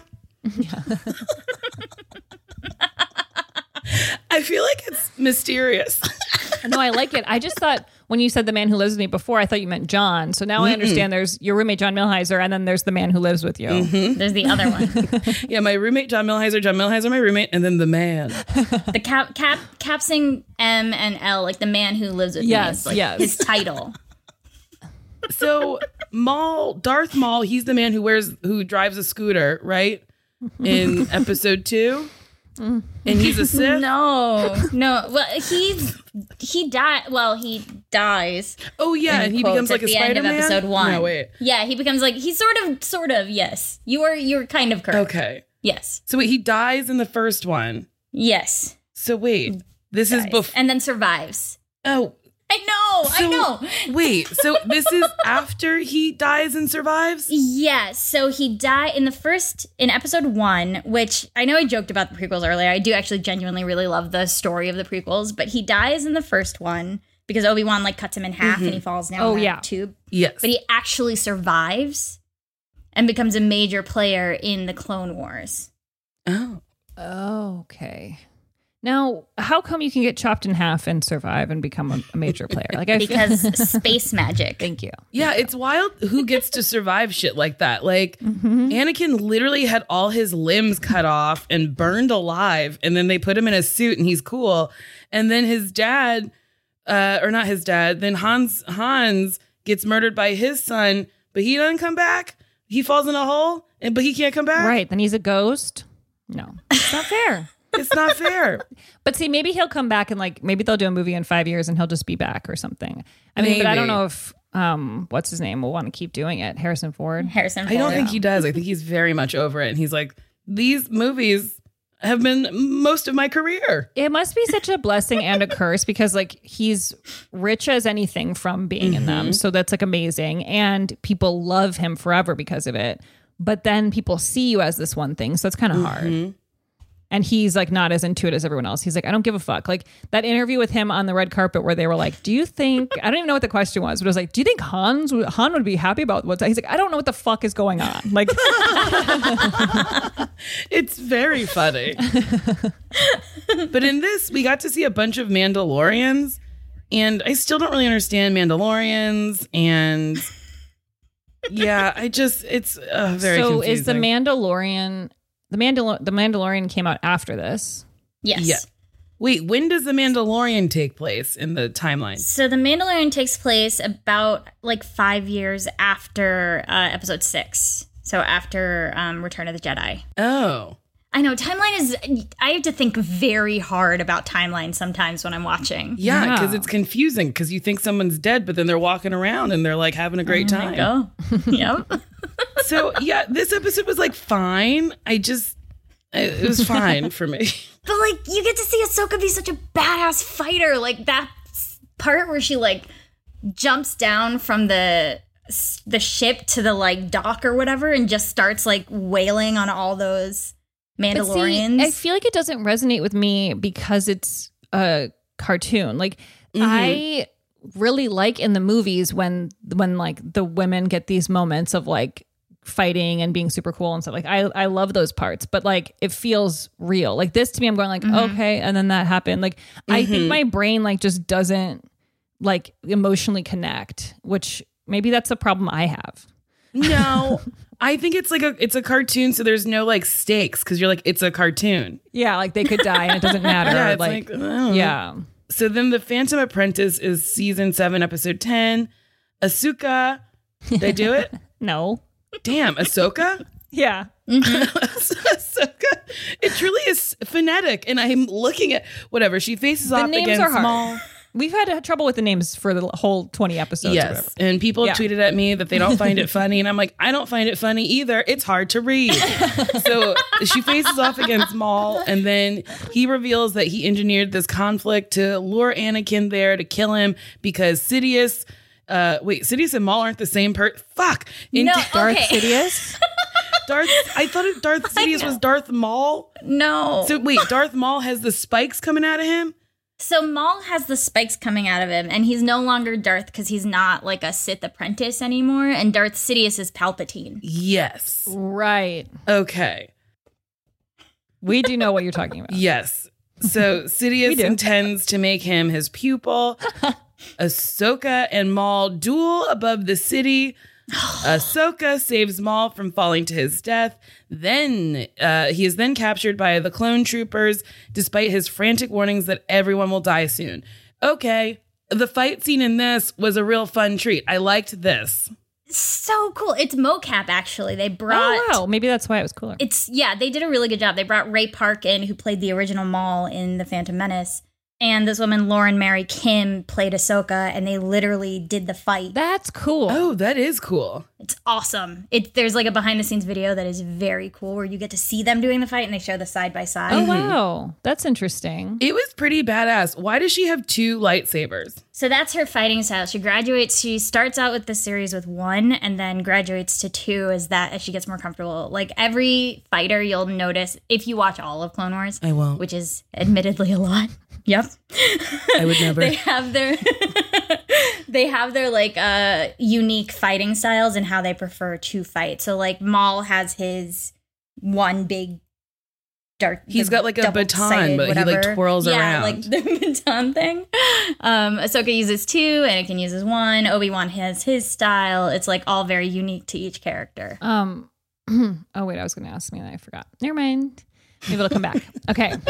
I feel like it's mysterious. No, I like it. I just thought when you said the man who lives with me before, I thought you meant John. So now I understand there's your roommate, John Milheiser, and then there's the man who lives with you. There's the other one. Yeah, my roommate, John Milheiser, my roommate, and then the man. The capsing M and L, like the man who lives with me is like his title. So Darth Maul, he's the man who drives a scooter, right? In episode 2. And he's a Sith? No. Well, he died. Well, he dies. Oh yeah, and he becomes like a Spider-Man. End of episode 1. No, wait. Yeah, he becomes like he's sort of. Yes, you're kind of correct. Okay. Yes. So wait, he dies in the first one. Yes. So wait, this is before and then survives. Oh. I know. Wait, so this is after he dies and survives? Yes. So he died in episode 1, which I know I joked about the prequels earlier. I do actually genuinely really love the story of the prequels, but he dies in the first one because Obi-Wan like cuts him in half and he falls down that tube. Yes. But he actually survives and becomes a major player in the Clone Wars. Oh. Okay. Now, how come you can get chopped in half and survive and become a major player? Because space magic. Thank you. Yeah, it's wild who gets to survive shit like that. Like, Anakin literally had all his limbs cut off and burned alive, and then they put him in a suit and he's cool. And then his dad, or not his dad, then Hans gets murdered by his son, but he doesn't come back. He falls in a hole, but he can't come back. Right, then he's a ghost. No, it's not fair. It's not fair. But see, maybe he'll come back and maybe they'll do a movie in 5 years and he'll just be back or something. I mean, but I don't know if what's his name will want to keep doing it. Harrison Ford. I don't think he does. I think he's very much over it. And he's like, these movies have been most of my career. It must be such a blessing and a curse because he's rich as anything from being in them. So that's amazing. And people love him forever because of it. But then people see you as this one thing. So it's kind of hard. And he's not as into it as everyone else. He's like, I don't give a fuck. Like that interview with him on the red carpet where they were like, do you think, I don't even know what the question was, but it was like, do you think Han would be happy about what's, he's like, I don't know what the fuck is going on. Like, it's very funny. But in this, we got to see a bunch of Mandalorians and I still don't really understand Mandalorians and yeah, it's very confusing. Is the Mandalorian... The Mandalorian came out after this. Yes. Yeah. Wait, when does The Mandalorian take place in the timeline? So The Mandalorian takes place about 5 years after episode 6. So after Return of the Jedi. Oh. I know, timeline is... I have to think very hard about timeline sometimes when I'm watching. Yeah, because it's confusing because you think someone's dead, but then they're walking around and they're having a great time. Go. Yep. So, yeah, this episode was fine. It was fine for me. But, like, you get to see Ahsoka be such a badass fighter. Like, that part where she, like, jumps down from the ship to the, like, dock or whatever and just starts, like, wailing on all those Mandalorians. See, I feel like it doesn't resonate with me because it's a cartoon. Like, I really like in the movies when like the women get these moments of like fighting and being super cool and stuff. Like I love those parts, but like it feels real. Like this to me, I'm going like, okay, and then that happened. Like I think my brain like just doesn't like emotionally connect, which maybe that's a problem I have. No. I think it's like it's a cartoon, so there's no like stakes because you're like, it's a cartoon. Yeah, like they could die and it doesn't matter. Yeah, it's like oh. Yeah. So then The Phantom Apprentice is season 7, episode 10. Ahsoka. Did I do it? No. Damn, Ahsoka? Yeah. Ahsoka. It truly is phonetic, and I'm looking at whatever. She faces off against Maul. We've had trouble with the names for the whole 20 episodes. Yes, and people have tweeted at me that they don't find it funny, and I'm like, I don't find it funny either. It's hard to read. So she faces off against Maul, and then he reveals that he engineered this conflict to lure Anakin there to kill him because Sidious. Sidious and Maul aren't the same person. Fuck. Darth Sidious? I thought Darth Sidious was Darth Maul. No. So wait, Darth Maul has the spikes coming out of him? So Maul has the spikes coming out of him, and he's no longer Darth because he's not like a Sith apprentice anymore, and Darth Sidious is Palpatine. Yes. Right. Okay. We do know what you're talking about. Yes. So Sidious intends to make him his pupil. Ahsoka and Maul duel above the city. Ahsoka saves Maul from falling to his death. Then he is then captured by the clone troopers, despite his frantic warnings that everyone will die soon. Okay, the fight scene in this was a real fun treat. I liked this. So cool. It's mocap, actually. They brought... Oh, wow. Maybe that's why it was cooler. They did a really good job. They brought Ray Park in, who played the original Maul in The Phantom Menace. And this woman, Lauren Mary Kim, played Ahsoka, and they literally did the fight. That's cool. Oh, that is cool. It's awesome. There's like a behind-the-scenes video that is very cool where you get to see them doing the fight, and they show the side-by-side. Oh, wow. That's interesting. It was pretty badass. Why does she have 2 lightsabers? So that's her fighting style. She starts out with the series with 1, and then graduates to 2 as she gets more comfortable. Like every fighter, you'll notice, if you watch all of Clone Wars. I won't. Which is admittedly a lot. Yep. I would never. They have their like unique fighting styles and how they prefer to fight. So like Maul has his one big dark. He's got like a baton, but whatever. he like twirls around. Yeah, like the baton thing. Ahsoka uses 2, Anakin uses 1. Obi-Wan has his style. It's like all very unique to each character. Oh wait, I was going to ask something and I forgot. Never mind. Maybe it'll come back. Okay. No,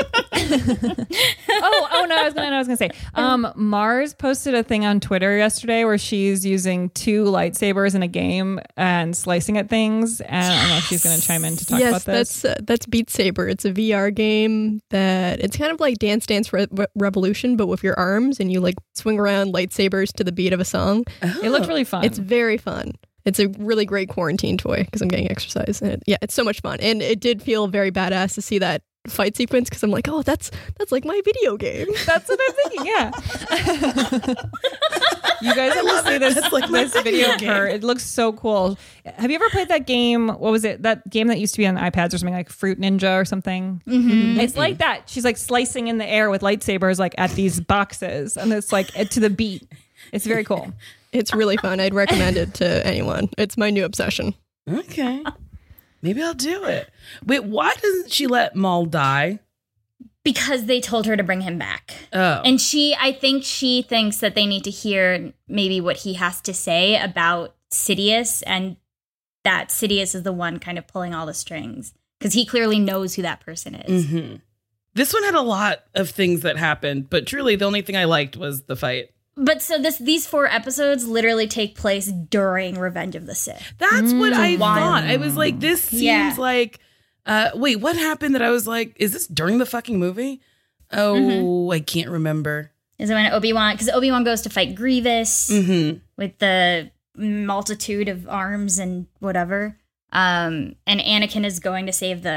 I was gonna say. Mars posted a thing on Twitter yesterday where she's using 2 lightsabers in a game and slicing at things. And I don't know if she's gonna chime in to talk about this. Yes, that's Beat Saber. It's a VR game that it's kind of like Dance Dance Revolution, but with your arms, and you like swing around lightsabers to the beat of a song. Oh. It looked really fun. It's very fun. It's a really great quarantine toy because I'm getting exercise. And it's so much fun. And it did feel very badass to see that fight sequence because I'm like, oh, that's like my video game. That's what I'm thinking, yeah. You guys have to see this video of her. It looks so cool. Have you ever played that game? What was it? That game that used to be on iPads or something, like Fruit Ninja or something? Mm-hmm. It's like that. She's like slicing in the air with lightsabers like at these boxes. And it's like to the beat. It's very cool. It's really fun. I'd recommend it to anyone. It's my new obsession. Okay. Maybe I'll do it. Wait, why doesn't she let Maul die? Because they told her to bring him back. Oh. And I think she thinks that they need to hear maybe what he has to say about Sidious, and that Sidious is the one kind of pulling all the strings. Because he clearly knows who that person is. Mm-hmm. This one had a lot of things that happened, but truly the only thing I liked was the fight. But so these 4 episodes literally take place during Revenge of the Sith. That's what I thought. I was like, this seems like, wait, what happened that I was like, is this during the fucking movie? Oh, I can't remember. Is it when because Obi-Wan goes to fight Grievous with the multitude of arms and whatever. And Anakin is going to save the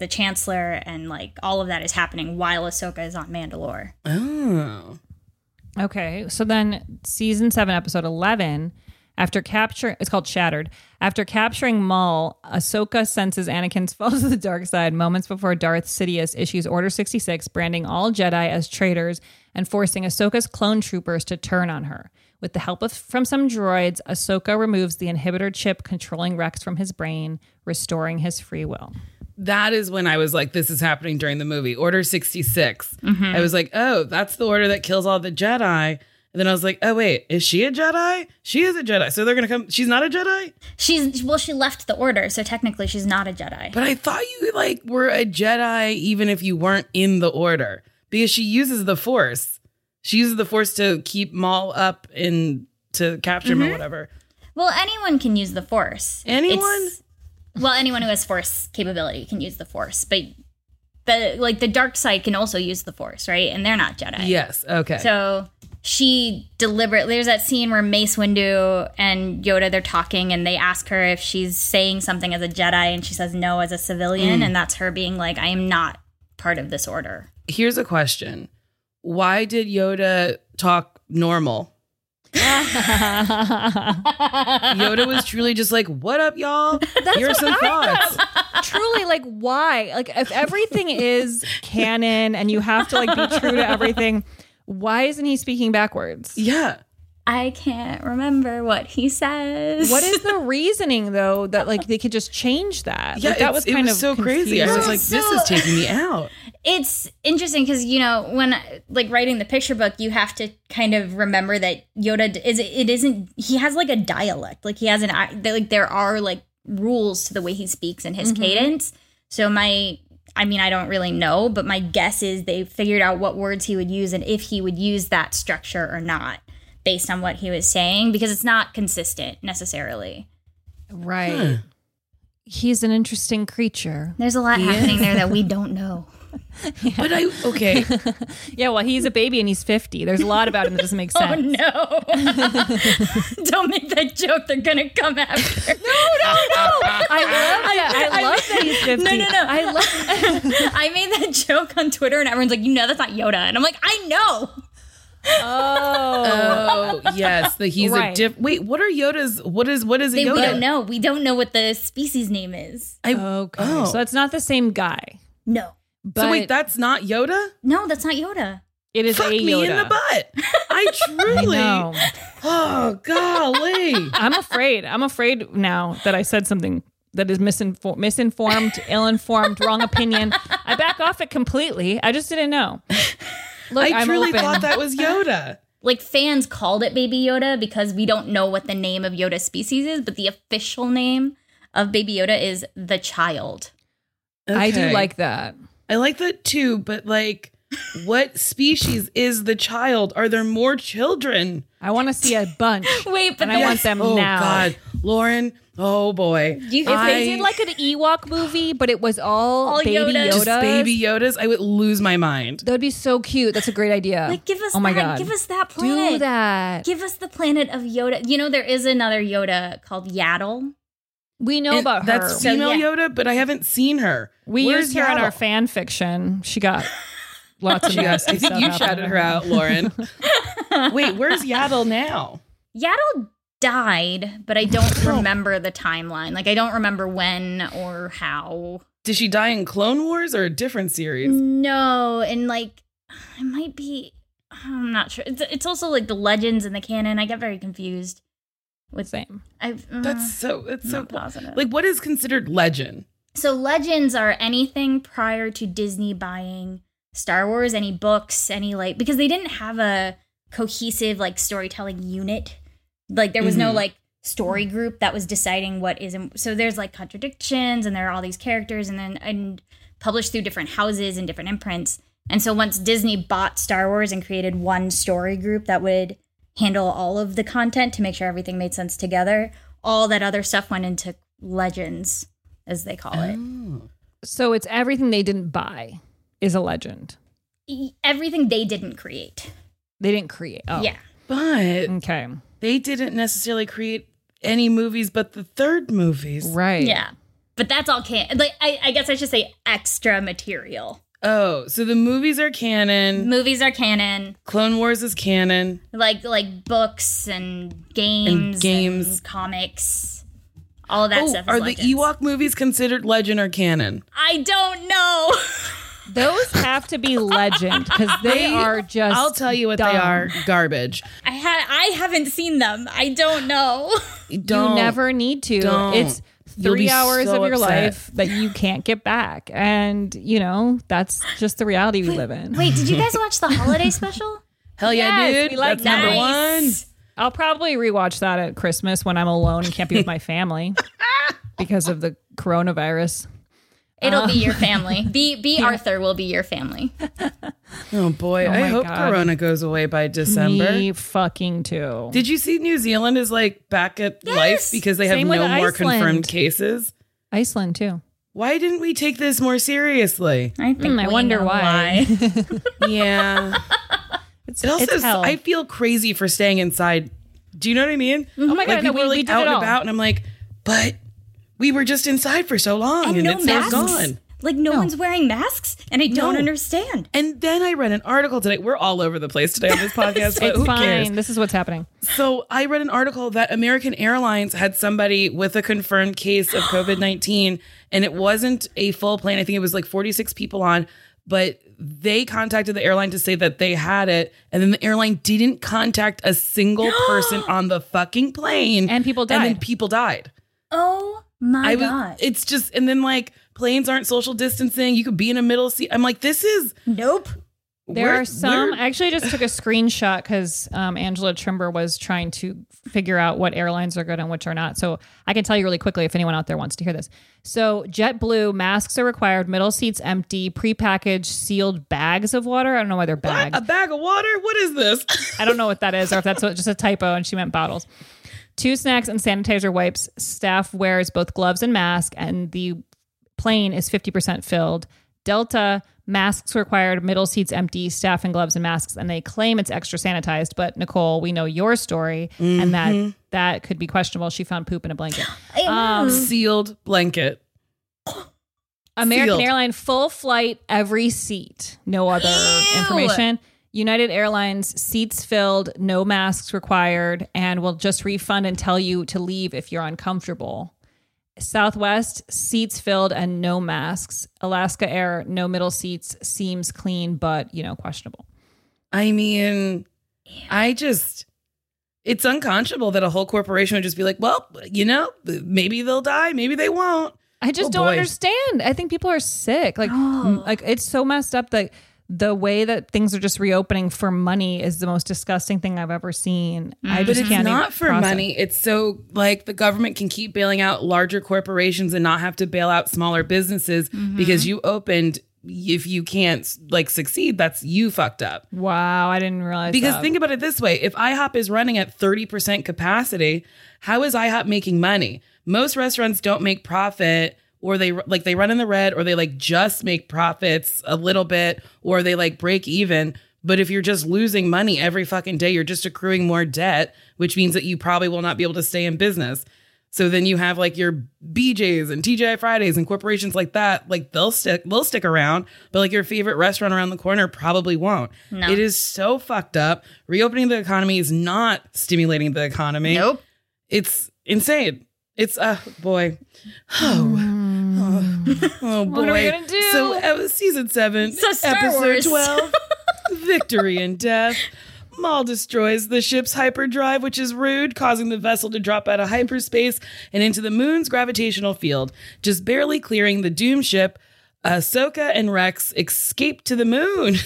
the Chancellor, and like all of that is happening while Ahsoka is on Mandalore. Oh. Okay, so then season 7, episode 11, it's called Shattered. After capturing Maul, Ahsoka senses Anakin's fall to the dark side moments before Darth Sidious issues Order 66, branding all Jedi as traitors and forcing Ahsoka's clone troopers to turn on her. With the help from some droids, Ahsoka removes the inhibitor chip controlling Rex from his brain, restoring his free will. That is when I was like, this is happening during the movie. Order 66. Mm-hmm. I was like, oh, that's the order that kills all the Jedi. And then I was like, oh, wait, is she a Jedi? She is a Jedi. So they're going to come. She's not a Jedi? She left the order. So technically she's not a Jedi. But I thought you like were a Jedi even if you weren't in the order, because she uses the Force. She uses the Force to keep Maul up and to capture him or whatever. Well, anyone can use the Force. Anyone? Anyone who has Force capability can use the Force, but the dark side can also use the Force, right? And they're not Jedi. Yes, okay. So she deliberately, there's that scene where Mace Windu and Yoda, they're talking, and they ask her if she's saying something as a Jedi, and she says no as a civilian, and that's her being like, I am not part of this order. Here's a question. Why did Yoda talk normal? Yoda was truly just like, what up, y'all? Here's some thoughts. Truly, like, why? Like, if everything is canon and you have to like be true to everything, why isn't he speaking backwards? Yeah. I can't remember what he says. What is the reasoning, though, that like they could just change that? Yeah, like, that was kind of so crazy. I was like, this is taking me out. It's interesting because, you know, when like writing the picture book, you have to kind of remember that Yoda he has like a dialect. Like he has there are like rules to the way he speaks and his cadence. So I don't really know, but my guess is they figured out what words he would use and if he would use that structure or not, based on what he was saying, because it's not consistent necessily. Right. He's an interesting creature. There's a lot happening there that we don't know. Yeah. But okay. Yeah, well, he's a baby and he's 50. There's a lot about him that doesn't make sense. Oh, no. Don't make that joke. They're going to come after. No. I love that he's 50. No. I made that joke on Twitter and everyone's like, that's not Yoda. And I'm like, I know. Oh, yes. He's right. Wait, what are Yoda's? What is a Yoda? We don't know. We don't know what the species name is. So that's not the same guy. No. But so wait, that's not Yoda? No, that's not Yoda. It is Fuck a Yoda. me in the butt. I truly. I know. Oh, golly. I'm afraid now that I said something that is misinformed, ill-informed, wrong opinion. I back off it completely. I just didn't know. Look, I truly thought that was Yoda. Like, fans called it Baby Yoda because we don't know what the name of Yoda's species is, but the official name of Baby Yoda is the child. Okay. I do like that. I like that too, but like, what species is the child? Are there more children? I want to see a bunch. Wait, but I want them now. Oh God, Lauren. Oh boy. If they did like an Ewok movie, but it was all baby Yodas. Just baby Yodas, I would lose my mind. That would be so cute. That's a great idea. Like, give us God. Give us that planet. Do that. Give us the planet of Yoda. You know, there is another Yoda called Yaddle. We know about her. That's female Yoda, but I haven't seen her. We used her in our fan fiction. She got lots of I think you shouted her out, Lauren. Wait, where's Yaddle now? Yaddle died, but I don't remember the timeline. Like, I don't remember when or how. Did she die in Clone Wars or a different series? No, and like, it might be, I'm not sure. It's also like the legends and the canon. I get very confused. With same. That's so positive. Like, what is considered legend? So legends are anything prior to Disney buying Star Wars, any books, any like, because they didn't have a cohesive like storytelling unit. Like there was no like story group that was deciding what isn't. So there's like contradictions and there are all these characters and published through different houses and different imprints. And so once Disney bought Star Wars and created one story group that would handle all of the content to make sure everything made sense together, all that other stuff went into legends, as they call it. So it's everything they didn't buy is a legend. Everything they didn't create. They didn't create. Oh. Yeah. But okay. They didn't necessarily create any movies but the third movies. Right. Yeah. But that's all canon. Like, I guess I should say extra material. Oh, so the movies are canon. Movies are canon. Clone Wars is canon. Like books and games and comics. All of that stuff is are Legends. the Ewok movies considered legend or canon? I don't know. Those have to be legend because they are just. I'll tell you what dumb. they are: garbage. I haven't seen them. I don't know. You never need to. Don't. It's You'll 3 be hours so of your upset. life that you can't get back, and that's just the reality we live in. Wait, did you guys watch the holiday special? Hell yeah, Yes, dude! we like That's number one. I'll probably rewatch that at Christmas when I'm alone and can't be with my family because of the coronavirus. It'll be your family. Be Arthur will be your family. Oh boy, I hope God. Corona goes away by December. Me fucking too. Did you see New Zealand is back at life because they have Same with no more Iceland. confirmed cases? Iceland too. Why didn't we take this more seriously? I think I wonder why. Yeah. It's hell. I feel crazy for staying inside. Do you know what I mean? Oh my God, people no, are we did out it and all. about, and I'm like, but we were just inside for so long, and no it's now masks. gone. Like no one's wearing masks, and I don't No. understand. And then I read an article today. We're all over the place today on this podcast, but It's who fine. cares? This is what's happening. So I read an article that American Airlines had somebody with a confirmed case of COVID-19, and it wasn't a full plane. I think it was 46 people on, but they contacted the airline to say that they had it, and then the airline didn't contact a single person on the fucking plane. And people died. And then people died. Oh my God. It's just, and then planes aren't social distancing. You could be in a middle seat. I'm like, this is... Nope. There are some. I actually just took a screenshot because Angela Trimber was trying to figure out what airlines are good and which are not. So I can tell you really quickly if anyone out there wants to hear this. So JetBlue, masks are required, middle seats empty, prepackaged sealed bags of water. I don't know why they're bags. What? A bag of water? What is this? I don't know what that is, or if that's just a typo and she meant bottles. 2 snacks and sanitizer wipes. Staff wears both gloves and mask, and the plane is 50% filled. Delta, masks required, middle seats empty, staff and gloves and masks, and they claim it's extra sanitized. But Nicole, we know your story, and that could be questionable. She found poop in a blanket. Sealed blanket. American Sealed. Airline, full flight, every seat. No other information. United Airlines, seats filled, no masks required, and will just refund and tell you to leave if you're uncomfortable. Southwest, seats filled and no masks. Alaska Air, no middle seats, seems clean, but, questionable. I mean, it's unconscionable that a whole corporation would just be like, well, maybe they'll die, maybe they won't. I just don't understand. I think people are sick. Like it's so messed up that the way that things are just reopening for money is the most disgusting thing I've ever seen. I just But it's can't not even for process. money. It's so the government can keep bailing out larger corporations and not have to bail out smaller businesses because you opened. If you can't succeed, that's you fucked up. Wow, I didn't realize Because that. think about it this way. If IHOP is running at 30% capacity, how is IHOP making money? Most restaurants don't make profit, or they run in the red, or they just make profits a little bit, or they break even. But if you're just losing money every fucking day, you're just accruing more debt, which means that you probably will not be able to stay in business. So then you have your BJ's and TGI Fridays and corporations like that. They'll stick around, but your favorite restaurant around the corner probably won't. No. It is so fucked up. Reopening the economy is not stimulating the economy. Nope. It's insane. It's boy. Oh boy. What are we gonna do? So season 7, So Star episode Wars. 12, Victory and Death. Maul destroys the ship's hyperdrive, which is rude, causing the vessel to drop out of hyperspace and into the moon's gravitational field. Just barely clearing the doomed ship, Ahsoka and Rex escape to the moon.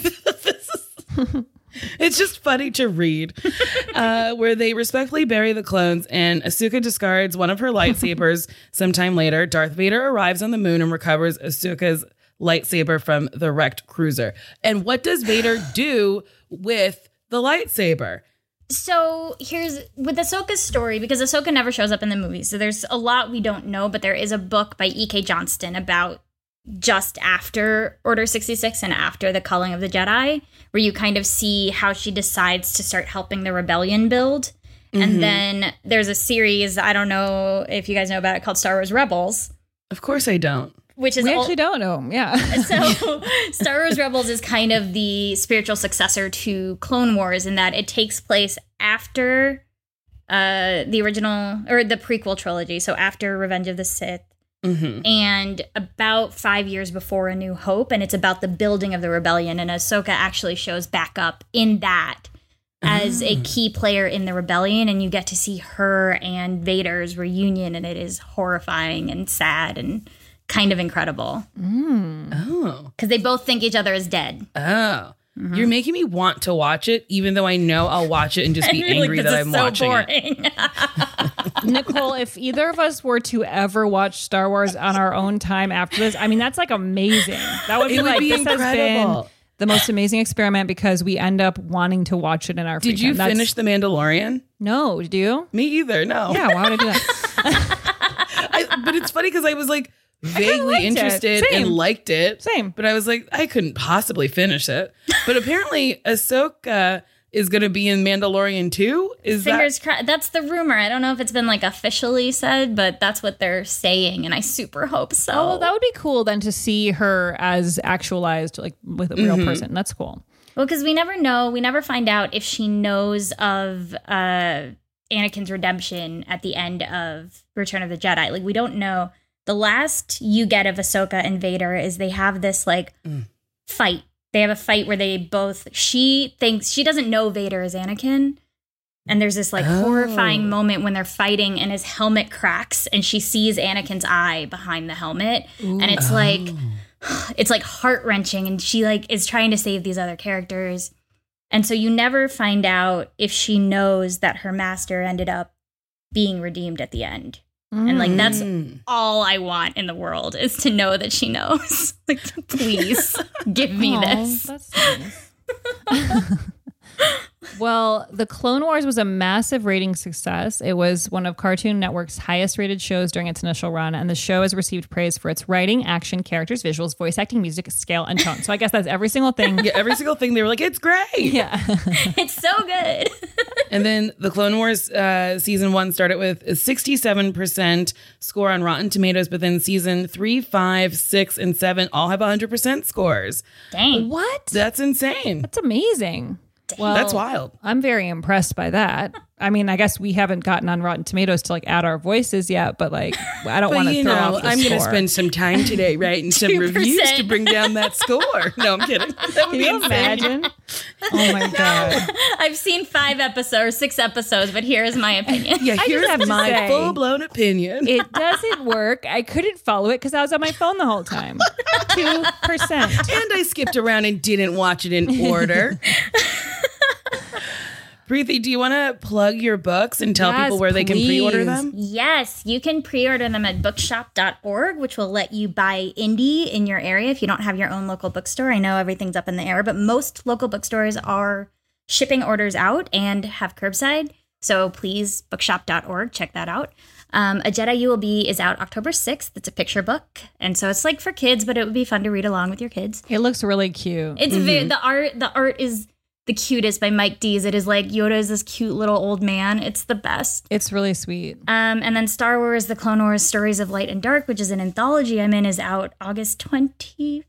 It's just funny to read, where they respectfully bury the clones, and Ahsoka discards one of her lightsabers. Sometime later, Darth Vader arrives on the moon and recovers Ahsoka's lightsaber from the wrecked cruiser. And what does Vader do with the lightsaber? So here's with Ahsoka's story, because Ahsoka never shows up in the movie. So there's a lot we don't know, but there is a book by E.K. Johnston about just after Order 66 and after the culling of the Jedi, where you kind of see how she decides to start helping the rebellion build. And then there's a series, I don't know if you guys know about it, called Star Wars Rebels. Of course I don't. Which is we actually don't know. Yeah. So Star Wars Rebels is kind of the spiritual successor to Clone Wars in that it takes place after the original or the prequel trilogy. So after Revenge of the Sith. Mm-hmm. And about 5 years before A New Hope. And it's about the building of the rebellion. And Ahsoka actually shows back up in that as a key player in the rebellion. And you get to see her and Vader's reunion. And it is horrifying and sad and kind of incredible. Oh. Because they both think each other is dead. Oh. Mm-hmm. You're making me want to watch it, even though I know I'll watch it and just be angry that I'm watching it. Nicole, if either of us were to ever watch Star Wars on our own time after this, I mean, that's like amazing. That would be this incredible. Has been the most amazing experiment because we end up wanting to watch it in our free Did you time. finish The Mandalorian? No. Did you? Me either. No. Yeah. Why would I do that? But it's funny because I was like vaguely interested and liked it. Same. But I was like, I couldn't possibly finish it. But apparently Ahsoka is going to be in Mandalorian 2. Fingers crossed. That's the rumor. I don't know if it's been like officially said, but that's what they're saying. And I super hope so. Oh, well, that would be cool then to see her as actualized, like with a real person. That's cool. Well, because we never know. We never find out if she knows of Anakin's redemption at the end of Return of the Jedi. Like, we don't know. The last you get of Ahsoka and Vader is they have this like fight. They have a fight where she thinks she doesn't know Vader is Anakin. And there's this like horrifying moment when they're fighting and his helmet cracks and she sees Anakin's eye behind the helmet. Ooh. And it's like heart-wrenching. And she like is trying to save these other characters. And so you never find out if she knows that her master ended up being redeemed at the end. And like that's all I want in the world is to know that she knows. Like, please give me this. That's nice. Well, The Clone Wars was a massive rating success. It was one of Cartoon Network's highest rated shows during its initial run, and the show has received praise for its writing, action, characters, visuals, voice acting, music, scale, and tone. So I guess that's every single thing. Yeah, every single thing. They were like, it's great. Yeah. It's so good. And then The Clone Wars season 1 started with a 67% score on Rotten Tomatoes, but then season 3, 5, 6, and 7 all have 100% scores. Dang. What? That's insane. That's amazing. Well, that's wild. I'm very impressed by that. I mean, I guess we haven't gotten on Rotten Tomatoes to like add our voices yet, but like, I don't want to throw off the I'm going to score. spend some time today writing some reviews to bring down that score. No, I'm kidding. That would Can you imagine? Oh my God. I've seen 6 episodes, but here's my opinion. Yeah, here's my full-blown opinion. It doesn't work. I couldn't follow it because I was on my phone the whole time. 2%. And I skipped around and didn't watch it in order. Preeti, do you want to plug your books and tell people where they can pre-order them? Yes, you can pre-order them at bookshop.org, which will let you buy indie in your area if you don't have your own local bookstore. I know everything's up in the air, but most local bookstores are shipping orders out and have curbside. So please, bookshop.org, check that out. A Jedi You Will Be is out October 6th. It's a picture book. And so it's like for kids, but it would be fun to read along with your kids. It looks really cute. It's the art is the cutest by Mike Dees. It is like Yoda is this cute little old man. It's the best. It's really sweet. And then Star Wars, The Clone Wars, Stories of Light and Dark, which is an anthology I'm in, is out August 25th.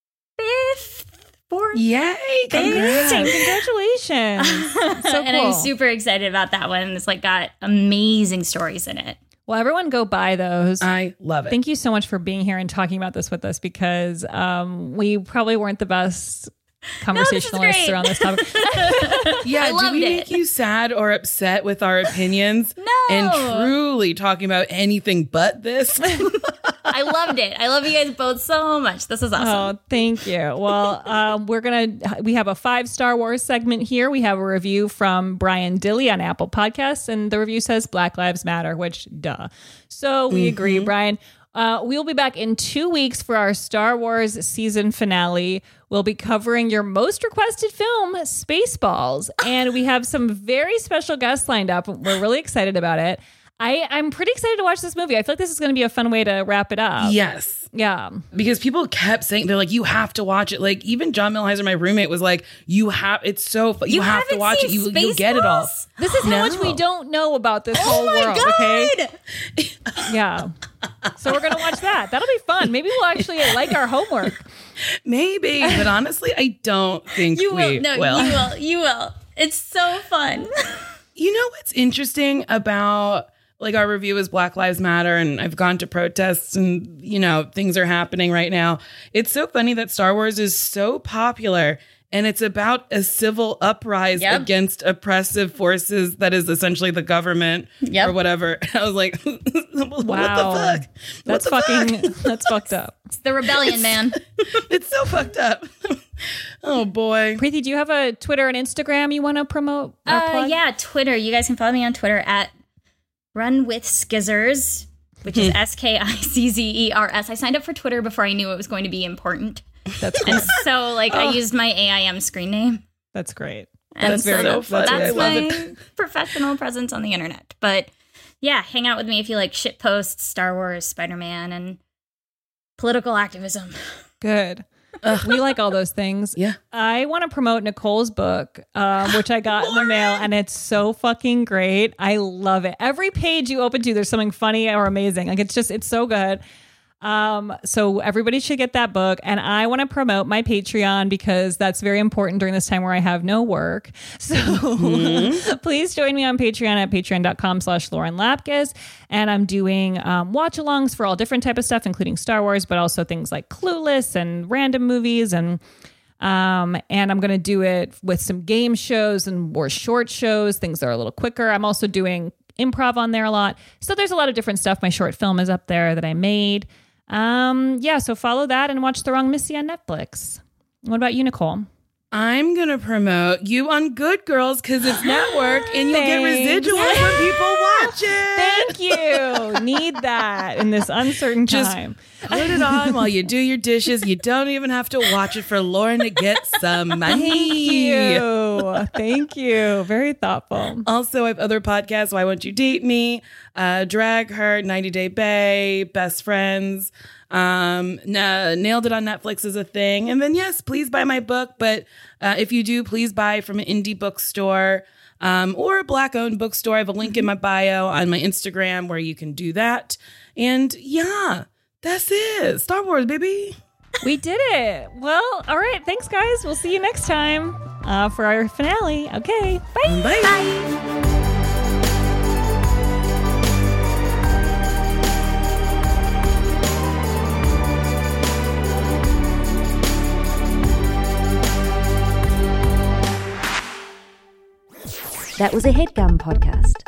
4th. Yay! Congratulations. So cool. And I'm super excited about that one. It's like got amazing stories in it. Well, everyone go buy those. I love it. Thank you so much for being here and talking about this with us because we probably weren't the best conversationalists around this topic. Yeah, did we make you sad or upset with our opinions? No. And truly talking about anything but this? I loved it. I love you guys both so much. This is awesome. Oh, thank you. Well, we have a 5 Star Wars segment here. We have a review from Brian Dilley on Apple Podcasts, and the review says Black Lives Matter, which duh. So we agree, Brian. We'll be back in 2 weeks for our Star Wars season finale. We'll be covering your most requested film, Spaceballs. And we have some very special guests lined up. We're really excited about it. I'm pretty excited to watch this movie. I feel like this is going to be a fun way to wrap it up. Yes. Yeah. Because people kept saying, they're like, you have to watch it. Like, even John Milheiser, my roommate, was like, it's so fun. You have to watch it. You'll get it all. This is how much we don't know about this whole world, okay? Yeah. So we're going to watch that. That'll be fun. Maybe we'll actually like our homework. Maybe. But honestly, I don't think you will. we No, will. You will. It's so fun. You know what's interesting about like our review is Black Lives Matter, and I've gone to protests and, you know, things are happening right now. It's so funny that Star Wars is so popular, and it's about a civil uprising against oppressive forces that is essentially the government or whatever. I was like, what the fuck? That's fucked up. It's the rebellion, man. It's so fucked up. Oh boy. Preeti, do you have a Twitter and Instagram you want to promote? Yeah, Twitter. You guys can follow me on Twitter at Run with Skizzers, which is SKICZERS. I signed up for Twitter before I knew it was going to be important. That's cool. And so, like, I used my AIM screen name. That's great. And That's very so funny. that's my professional presence on the internet. But yeah, hang out with me if you like shit posts, Star Wars, Spider-Man, and political activism. Good. We like all those things. Yeah. I want to promote Nicole's book, which I got in the mail, and it's so fucking great. I love it. Every page you open to, there's something funny or amazing. Like, it's so good. So everybody should get that book. And I want to promote my Patreon because that's very important during this time where I have no work. So please join me on Patreon at patreon.com/Lauren Lapkus. And I'm doing watch alongs for all different type of stuff, including Star Wars, but also things like Clueless and random movies. And I'm going to do it with some game shows and more short shows, things that are a little quicker. I'm also doing improv on there a lot. So there's a lot of different stuff. My short film is up there that I made. So follow that and watch The Wrong Missy on Netflix. What about you, Nicole? I'm going to promote you on Good Girls because it's network and you'll get residuals when people watch it. Thank you. Need that in this uncertain time. Just put it on while you do your dishes. You don't even have to watch it for Lauren to get some money. Thank you. Very thoughtful. Also, I have other podcasts. Why Won't You Date Me? Drag Her, 90 Day Bae, Best Friends. Nailed It on Netflix is a thing. And then, yes, please buy my book. But if you do, please buy from an indie bookstore or a Black-owned bookstore. I have a link in my bio on my Instagram where you can do that. And yeah, that's it. Star Wars, baby. We did it. Well, all right. Thanks, guys. We'll see you next time for our finale. Okay. Bye. Bye. Bye. That was a HeadGum podcast.